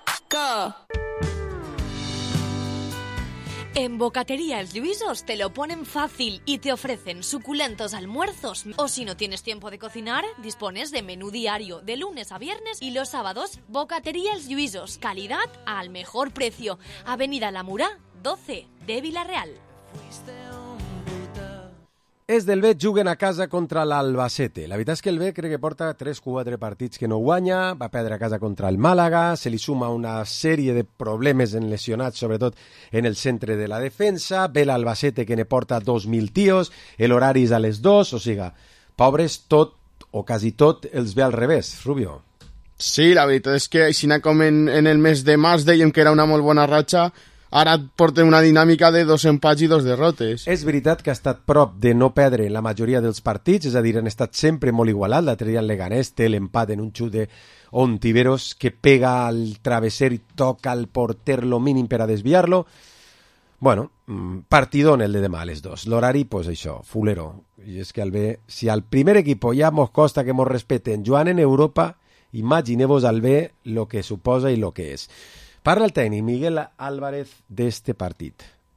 En Bocatería Els Lluïsos te lo ponen fácil y te ofrecen suculentos almuerzos. O si no tienes tiempo de cocinar, dispones de menú diario de lunes a viernes y los sábados. Bocatería Els Lluïsos, calidad al mejor precio. Avenida La Murá, 12 de Villarreal. és del B juguen a casa contra l'Albacete. La veritat és que el B crec que porta 3-4 partits que no guanya, va perdre a casa contra el Màlaga, se li suma una sèrie de problemes en lesionats, sobretot en el centre de la defensa, ve l'Albacete que ne porta 2.000 tios, l'horari és a les 2, o sigui, pobres tot o quasi tot els ve al revés, Rubio. Sí, la veritat és que així com en el mes de març dèiem que era una molt bona ratxa, ara porten una dinàmica de 2 empats i 2 derrotes. És veritat que ha estat prop de no perdre la majoria dels partits, és a dir, han estat sempre molt igualat. L'altre dia el Leganés té l'empat en un xut de Ontiveros que pega al travesser i toca al porter lo mínim per a desviar-lo. Bueno, partidón el de demà a les 2. L'horari, pues això, fulero. I és que al B, si al primer equipo ja mos costa que mos respeten jugant en Europa, imagineu-vos al B lo que suposa i lo que és. Parla el técnico Miguel Álvarez de este partido.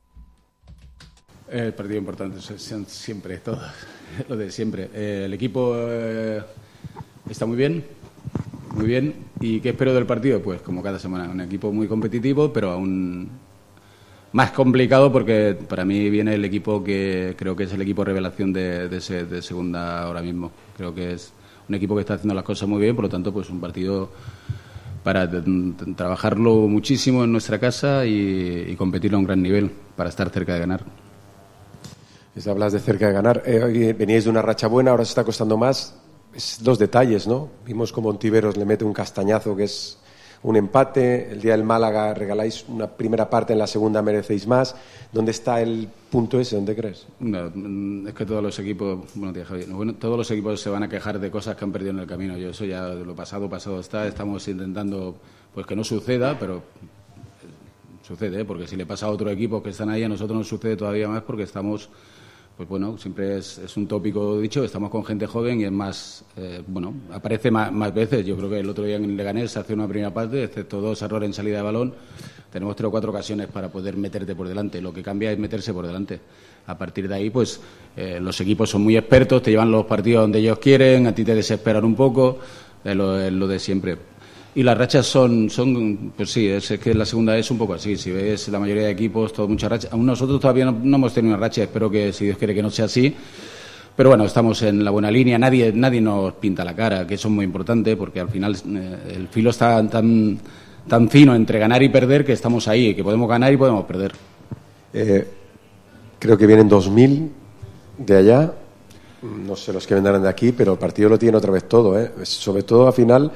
El partido importante siempre, todo lo de siempre. El equipo está muy bien. ¿Y qué espero del partido? Pues como cada semana, un equipo muy competitivo, pero aún más complicado porque para mí viene el equipo que creo que es el equipo revelación de segunda ahora mismo. Creo que es un equipo que está haciendo las cosas muy bien, por lo tanto, pues un partido para trabajarlo muchísimo en nuestra casa y competirlo a un gran nivel para estar cerca de ganar. Hablas de cerca de ganar. Hoy veníais de una racha buena, ahora se está costando más. Es los detalles, ¿no? Vimos como Ontiveros le mete un castañazo que es un empate. El día del Málaga regaláis una primera parte, en la segunda merecéis más. ¿Dónde está el punto ese? ¿Dónde crees? No, es que todos los equipos, todos los equipos se van a quejar de cosas que han perdido en el camino. Yo eso ya lo pasado está. Estamos intentando pues que no suceda, pero sucede, porque si le pasa a otros equipos que están ahí, a nosotros nos sucede todavía más porque estamos, pues bueno, siempre es un tópico dicho, estamos con gente joven y es más, aparece más veces. Yo creo que el otro día en Leganés se hace una primera parte, excepto 2 errores en salida de balón, tenemos 3 o 4 ocasiones para poder meterte por delante. Lo que cambia es meterse por delante. A partir de ahí, pues los equipos son muy expertos, te llevan los partidos donde ellos quieren, a ti te desesperan un poco, es lo de siempre. Y las rachas son pues sí, es que la segunda es un poco así. Si ves la mayoría de equipos, todo muchas rachas. Aún nosotros todavía no hemos tenido una racha, espero que, si Dios quiere, que no sea así. Pero bueno, estamos en la buena línea, nadie nos pinta la cara, que eso es muy importante, porque al final el filo está tan fino entre ganar y perder que estamos ahí, que podemos ganar y podemos perder. Creo que vienen 2.000 de allá, no sé los que vendrán de aquí, pero el partido lo tiene otra vez todo, sobre todo al final.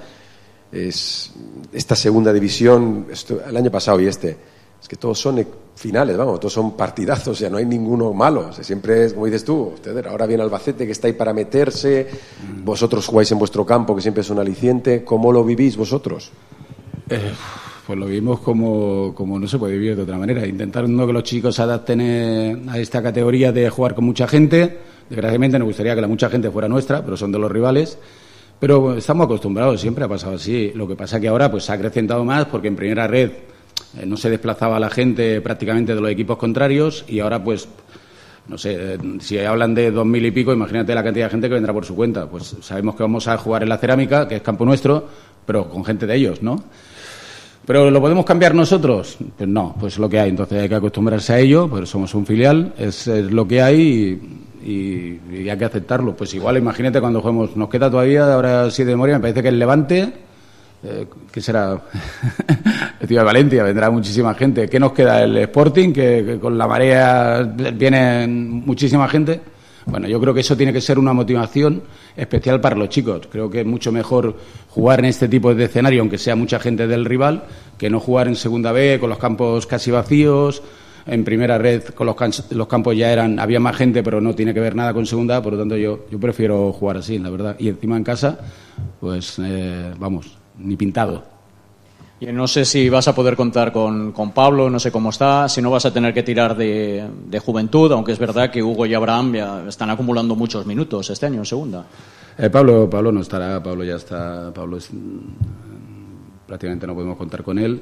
Es esta segunda división, el año pasado y es que todos son finales, todos son partidazos, o sea, no hay ninguno malo, o sea, siempre es como dices tú, ahora viene Albacete que está ahí para meterse, vosotros jugáis en vuestro campo que siempre es un aliciente. ¿Cómo lo vivís vosotros? Pues lo vivimos como no se puede vivir de otra manera, intentando que los chicos se adapten a esta categoría de jugar con mucha gente. Desgraciadamente nos gustaría que la mucha gente fuera nuestra, pero son de los rivales. Pero estamos acostumbrados, siempre ha pasado así. Lo que pasa que ahora pues se ha acrecentado más porque en primera red no se desplazaba la gente prácticamente de los equipos contrarios y ahora pues, no sé, si hablan de 2.000 y pico, imagínate la cantidad de gente que vendrá por su cuenta. Pues sabemos que vamos a jugar en la Cerámica, que es campo nuestro, pero con gente de ellos, ¿no? ¿Pero lo podemos cambiar nosotros? Pues no, pues es lo que hay. Entonces hay que acostumbrarse a ello, pues somos un filial, es lo que hay y hay que aceptarlo. Pues igual, imagínate cuando juguemos, nos queda todavía, ahora sí de memoria, me parece que el Levante, ¿qué será? El tío de Valencia, vendrá muchísima gente. ¿Qué nos queda? El Sporting, que con la marea viene muchísima gente. Bueno, yo creo que eso tiene que ser una motivación especial para los chicos. Creo que es mucho mejor jugar en este tipo de escenario, aunque sea mucha gente del rival, que no jugar en segunda B con los campos casi vacíos. En primera red con los campos ya había más gente, pero no tiene que ver nada con segunda. Por lo tanto, yo prefiero jugar así, la verdad. Y encima en casa, pues ni pintado. Y no sé si vas a poder contar con Pablo, no sé cómo está, si no vas a tener que tirar de juventud, aunque es verdad que Hugo y Abraham ya están acumulando muchos minutos este año en segunda. Pablo no estará, Pablo ya está, prácticamente no podemos contar con él.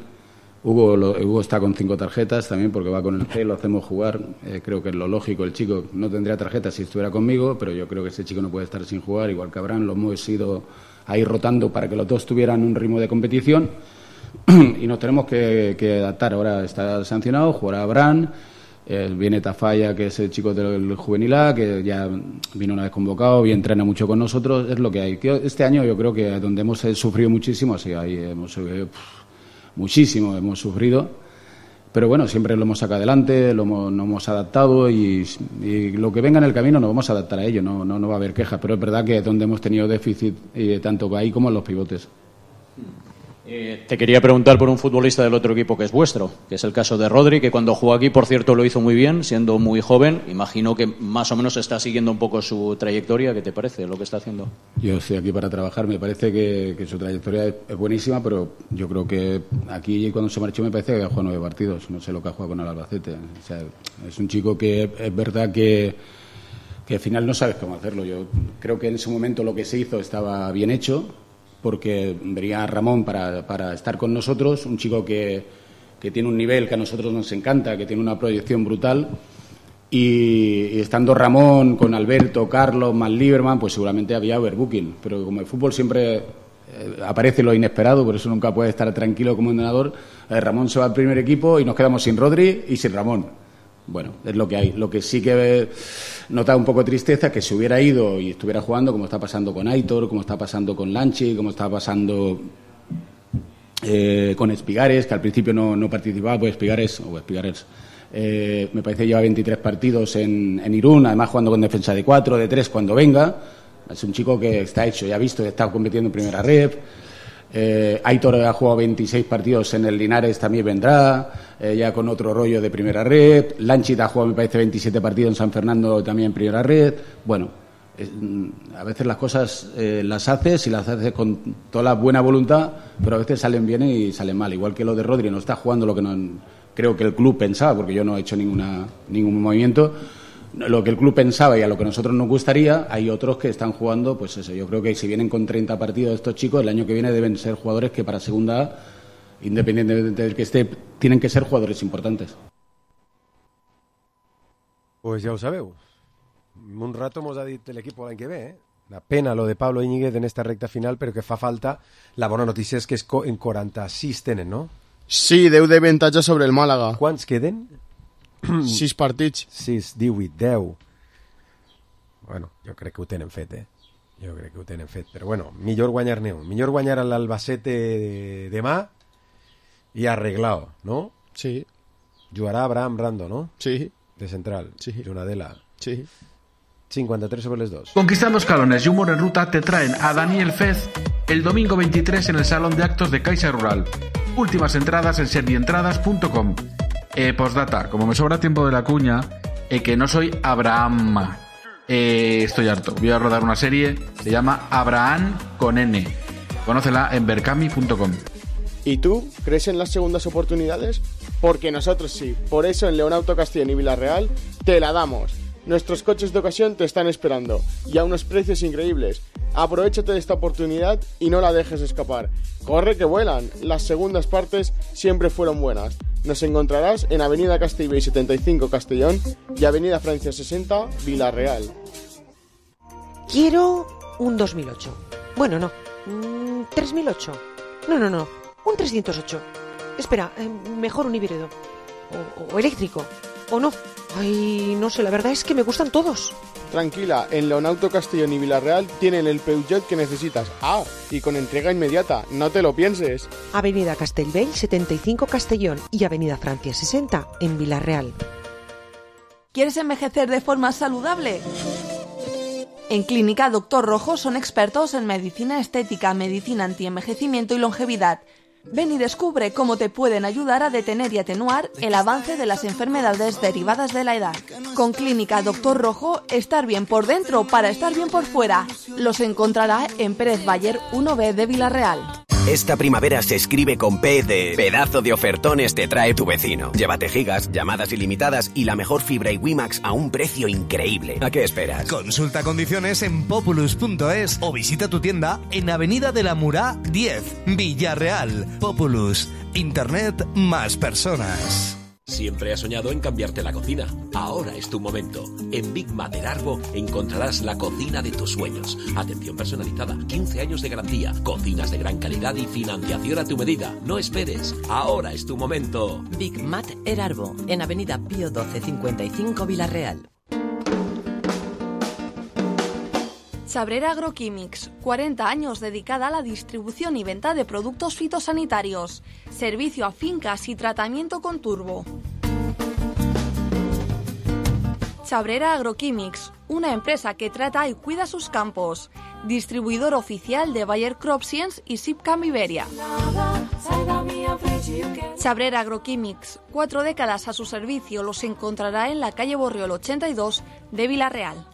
Hugo está con 5 tarjetas también porque va con el C, lo hacemos jugar. Creo que es lo lógico, el chico no tendría tarjeta si estuviera conmigo, pero yo creo que ese chico no puede estar sin jugar, igual que Abraham. Lo hemos ido ahí rotando para que los dos tuvieran un ritmo de competición y nos tenemos que adaptar. Ahora está sancionado, jugará Abraham, Viene Tafalla, que es el chico del juvenil A, que ya vino una vez convocado y entrena mucho con nosotros. Es lo que hay. Este año yo creo que donde hemos sufrido muchísimo, así ahí hemos sufrido muchísimo, hemos sufrido. Pero bueno, siempre lo hemos sacado adelante, nos hemos adaptado y lo que venga en el camino nos vamos a adaptar a ello, no va a haber quejas. Pero es verdad que es donde hemos tenido déficit, tanto ahí como en los pivotes. Te quería preguntar por un futbolista del otro equipo que es vuestro, que es el caso de Rodri, que cuando jugó aquí, por cierto, lo hizo muy bien, siendo muy joven. Imagino que más o menos está siguiendo un poco su trayectoria. ¿Qué te parece lo que está haciendo? Yo estoy aquí para trabajar. Me parece que su trayectoria es buenísima, pero yo creo que aquí cuando se marchó me parece que ha jugado 9 partidos. No sé lo que ha jugado con el Albacete. O sea, es un chico que es verdad que al final no sabes cómo hacerlo. Yo creo que en ese momento lo que se hizo estaba bien hecho, porque venía Ramón para estar con nosotros, un chico que tiene un nivel que a nosotros nos encanta, que tiene una proyección brutal, y estando Ramón con Alberto, Carlos, más Lieberman, pues seguramente había overbooking, pero como el fútbol siempre aparece lo inesperado, por eso nunca puede estar tranquilo como entrenador. Ramón se va al primer equipo y nos quedamos sin Rodri y sin Ramón. Bueno, es lo que hay. Lo que sí que nota un poco de tristeza es que se hubiera ido y estuviera jugando, como está pasando con Aitor, como está pasando con Lanchi, como está pasando con Espigares, que al principio no participaba, pues Espigares me parece que lleva 23 partidos en Irún, además jugando con defensa de 4, de 3 cuando venga. Es un chico que está hecho, ya ha visto, está compitiendo en primera rep. Aitor ha jugado 26 partidos en el Linares, también vendrá, ya con otro rollo de primera red. Lanchit ha jugado, me parece, 27 partidos en San Fernando, también en primera red. Bueno, a veces las cosas las haces y las haces con toda la buena voluntad, pero a veces salen bien y salen mal. Igual que lo de Rodri, no está jugando lo que creo que el club pensaba, porque yo no he hecho ningún movimiento. Lo que el club pensaba y a lo que nosotros nos gustaría, hay otros que están jugando, pues eso. Yo creo que si vienen con 30 partidos estos chicos, el año que viene deben ser jugadores que para segunda A, independientemente del que esté, tienen que ser jugadores importantes. Pues ja ho sabeu. Un rato mos ha dit l'equip l'any que ve, Una pena lo de Pablo Íñiguez en esta recta final, però que fa falta. La bona notícia és que en 46 tenen, no? Sí, 10 d'avantatge sobre el Màlaga. Quants queden? 6 partits. 6, 18, 10. Bueno, jo crec que ho tenen fet, Jo crec que ho tenen fet. Però bueno, millor guanyar-ne un. Millor guanyar a l'Albacete demà i arreglado, ¿no? Sí. Jugarà Abraham Rando, ¿no? Sí. De central. Sí. Junadela. Sí. 53 sobre les 2. Conquistando escalones y humor en ruta te traen a Daniel Fez el domingo 23 en el Salón de Actos de Caixa Rural. Últimas entradas en servientradas.com. Postdata, como me sobra tiempo de la cuña, que no soy Abraham. Estoy harto. Voy a rodar una serie, se llama Abraham con N. Conócela en berkami.com. ¿Y tú crees en las segundas oportunidades? Porque nosotros sí. Por eso en Leonauto Castellón y Villarreal te la damos. Nuestros coches de ocasión te están esperando y a unos precios increíbles. Aprovechate de esta oportunidad y no la dejes escapar. Corre que vuelan. Las segundas partes siempre fueron buenas. Nos encontrarás en Avenida Castellbell 75 Castellón y Avenida Francia 60 Villarreal. Quiero un 2008. Bueno, no. 3008. No. Un 308. Espera, mejor un híbrido. O eléctrico. O no. Ay, no sé, la verdad es que me gustan todos. Tranquila, en Leonauto Castellón y Villarreal tienen el Peugeot que necesitas. Ah, y con entrega inmediata, no te lo pienses. Avenida Castellbell 75 Castellón y Avenida Francia 60 en Villarreal. ¿Quieres envejecer de forma saludable? En Clínica Doctor Rojo son expertos en medicina estética, medicina antienvejecimiento y longevidad. Ven y descubre cómo te pueden ayudar a detener y atenuar el avance de las enfermedades derivadas de la edad. Con Clínica Doctor Rojo, estar bien por dentro para estar bien por fuera. Los encontrará en Pérez Bayer 1B de Villarreal. Esta primavera se escribe con P de pedazo de ofertones te trae tu vecino. Llévate gigas, llamadas ilimitadas y la mejor fibra y WiMax a un precio increíble. ¿A qué esperas? Consulta condiciones en populus.es o visita tu tienda en Avenida de la Murá 10, Villarreal. Populus. Internet más personas. Siempre has soñado en cambiarte la cocina. Ahora es tu momento. En Big Mater Arbo encontrarás la cocina de tus sueños. Atención personalizada, 15 años de garantía, cocinas de gran calidad y financiación a tu medida. No esperes. Ahora es tu momento. Big Mater Arbo, en Avenida Pío 12 55 Villarreal. Chabrera Agroquímics, 40 años dedicada a la distribución y venta de productos fitosanitarios, servicio a fincas y tratamiento con turbo. Chabrera Agroquímics, una empresa que trata y cuida sus campos, distribuidor oficial de Bayer CropScience y Sipcam Iberia. Chabrera Agroquímics, 4 décadas a su servicio, los encontrará en la calle Borriol 82 de Villarreal.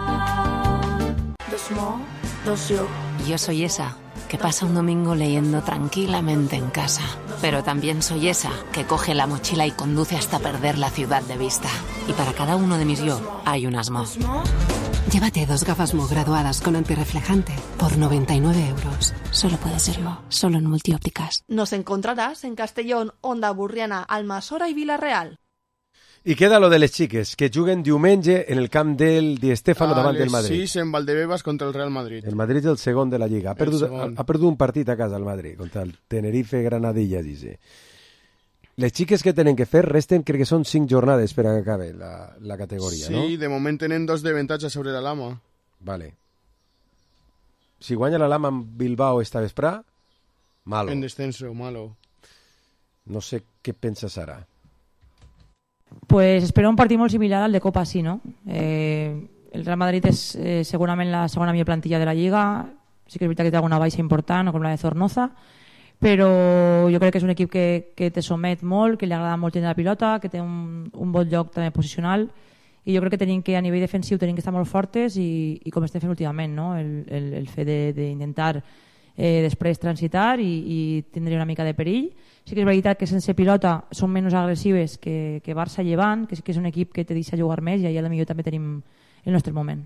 Yo soy esa que pasa un domingo leyendo tranquilamente en casa, pero también soy esa que coge la mochila y conduce hasta perder la ciudad de vista. Y para cada uno de mis yo hay un Mo. Llévate 2 gafas Mo graduadas con antirreflejante por 99 euros. Solo puede ser Mo, solo en Multiópticas. Nos encontrarás en Castellón, Onda Burriana, Almassora y Villarreal. I queda lo de les xiques, que juguen diumenge en el camp del Di Stéfano davant del Madrid. A les 6 en Valdebebas contra el Real Madrid. El Madrid és el segon de la Lliga. Ha perdut un partit a casa el Madrid, contra el Tenerife Granadilla, dice. Les xiques que tenen que fer resten, crec que són 5 jornades per a que acabe la categoria, sí, no? Sí, de moment tenen 2 d'avantatge sobre la Lama. Vale. Si guanya la Lama en Bilbao esta vesprà, malo. En descenso, malo. No sé què penses ara. Pues espero un partit molt similar al de Copa, sí, no? El Real Madrid és segurament la segona millor plantilla de la Lliga. Sí que és veritat que té alguna baixa important, com la de Zornoza, però jo crec que és un equip que te somet molt, que li agrada molt tenir la pilota, que té un bon lloc també posicional, i jo crec que tenim que a nivell defensiu tenim que estar molt fortes i com estem fent últimament, no? El fet d'intentar després transitar i tindre una mica de perill. Sí que és veritat que sense pilota són menys agressives que Barça llevant, que sí que és un equip que te deixa jugar més i allà potser també tenim el nostre moment.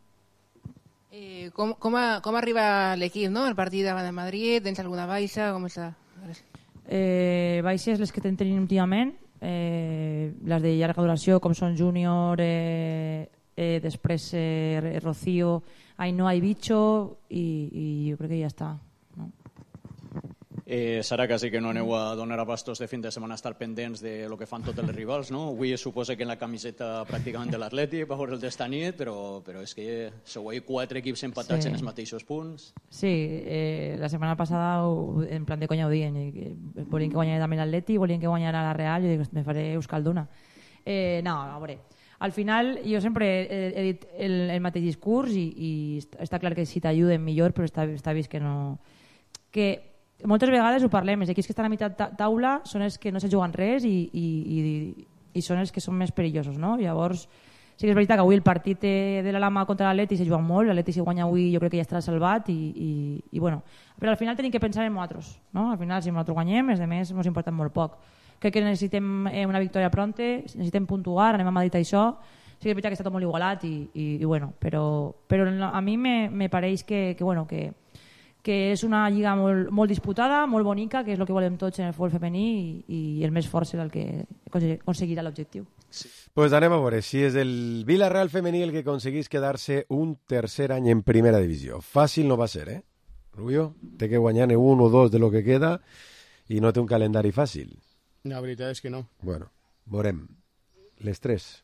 Com arriba l'equip, no? El partit davant del Madrid, tens alguna baixa? Com està? Baixes les que tenim últimament, les de llarga duració, com són Júnior, després Rocío, Ainhoa i Bicho, i jo crec que ja està. Serà que sí que no aneu a donar abastos de fin de setmana a estar pendents de lo que fan tots els rivals, no? Avui suposa que en la camiseta pràcticament de l'Atlètic va veure el d'esta nit, però és que sou 4 equips empatats en els mateixos punts. Sí, la setmana passada en plan de conya ho diuen, volien que guanyara també l'Atlètic, volien que guanyara la Real, jo dic, me faré Euskalduna. No, a veure, al final jo sempre he dit el mateix discurs i està clar que si t'ajuden millor, però està vist que no... que moltes vegades ho parlem, els equips que estan a meitat taula són els que no se juguen res i són els que són més perillosos, no? Llavors, sí que és veritat que avui el partit de la Lama contra l'Atleti se juga molt, l'Atleti si guanya avui jo crec que ja estarà salvat i bueno, però al final tenim que pensar en nosaltres, no? Al final si nosaltres guanyem, els altres ens importen molt poc. Crec que necessitem una victòria pronta, necessitem puntuar, anem a Madrid això, sí que és veritat que està tot molt igualat i bueno, però a mi me pareix que és una lliga molt disputada, molt bonica, que és el que volem tots en el futbol femení i el més fort serà el que aconseguirà l'objectiu. Pues anem a veure si és el Villarreal femení el que aconseguís quedar-se un tercer any en primera divisió. Fàcil no va ser, eh? Rubio, té que guanyar-ne 1 o 2 de lo que queda i no té un calendari fàcil. La veritat és que no. Bueno, veurem. Les 3.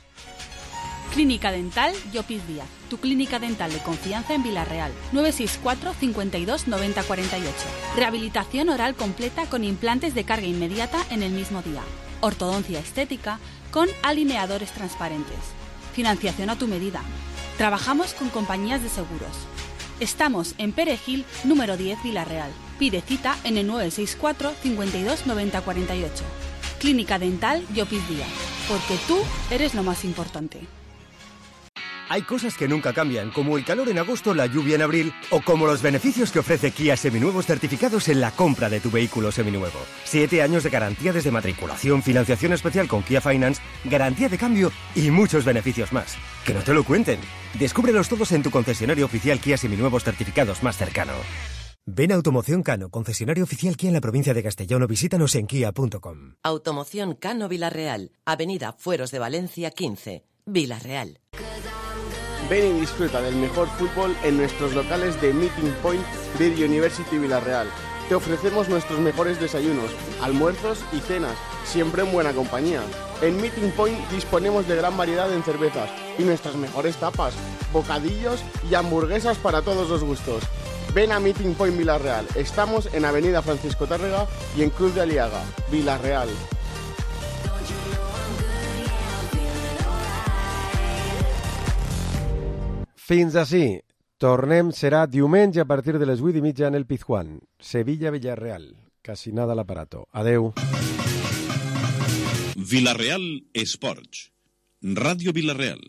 Clínica Dental Llopis Díaz, tu clínica dental de confianza en Villarreal. 964 52 90 48. Rehabilitación oral completa con implantes de carga inmediata en el mismo día. Ortodoncia estética con alineadores transparentes. Financiación a tu medida. Trabajamos con compañías de seguros. Estamos en Perejil, número 10, Villarreal. Pide cita en el 964 52 90 48. Clínica Dental Llopis Díaz, porque tú eres lo más importante. Hay cosas que nunca cambian, como el calor en agosto, la lluvia en abril, o como los beneficios que ofrece Kia Seminuevos certificados en la compra de tu vehículo seminuevo. 7 años de garantía desde matriculación, financiación especial con Kia Finance, garantía de cambio y muchos beneficios más. Que no te lo cuenten. Descúbrelos todos en tu concesionario oficial Kia Seminuevos certificados más cercano. Ven a Automoción Cano, concesionario oficial Kia en la provincia de Castellón, o visítanos en kia.com. Automoción Cano Villarreal, Avenida Fueros de Valencia 15, Villarreal. Ven y disfruta del mejor fútbol en nuestros locales de Meeting Point Beer University Villarreal. Te ofrecemos nuestros mejores desayunos, almuerzos y cenas, siempre en buena compañía. En Meeting Point disponemos de gran variedad en cervezas y nuestras mejores tapas, bocadillos y hamburguesas para todos los gustos. Ven a Meeting Point Villarreal. Estamos en Avenida Francisco Tárrega y en Cruz de Aliaga, Villarreal. Fins ací. Tornem serà diumenge a partir de les 8:30 en el Pizjuán. Sevilla-Villarreal. Casi nada l'aparato. Adeu. Villarreal Esports. Ràdio Villarreal.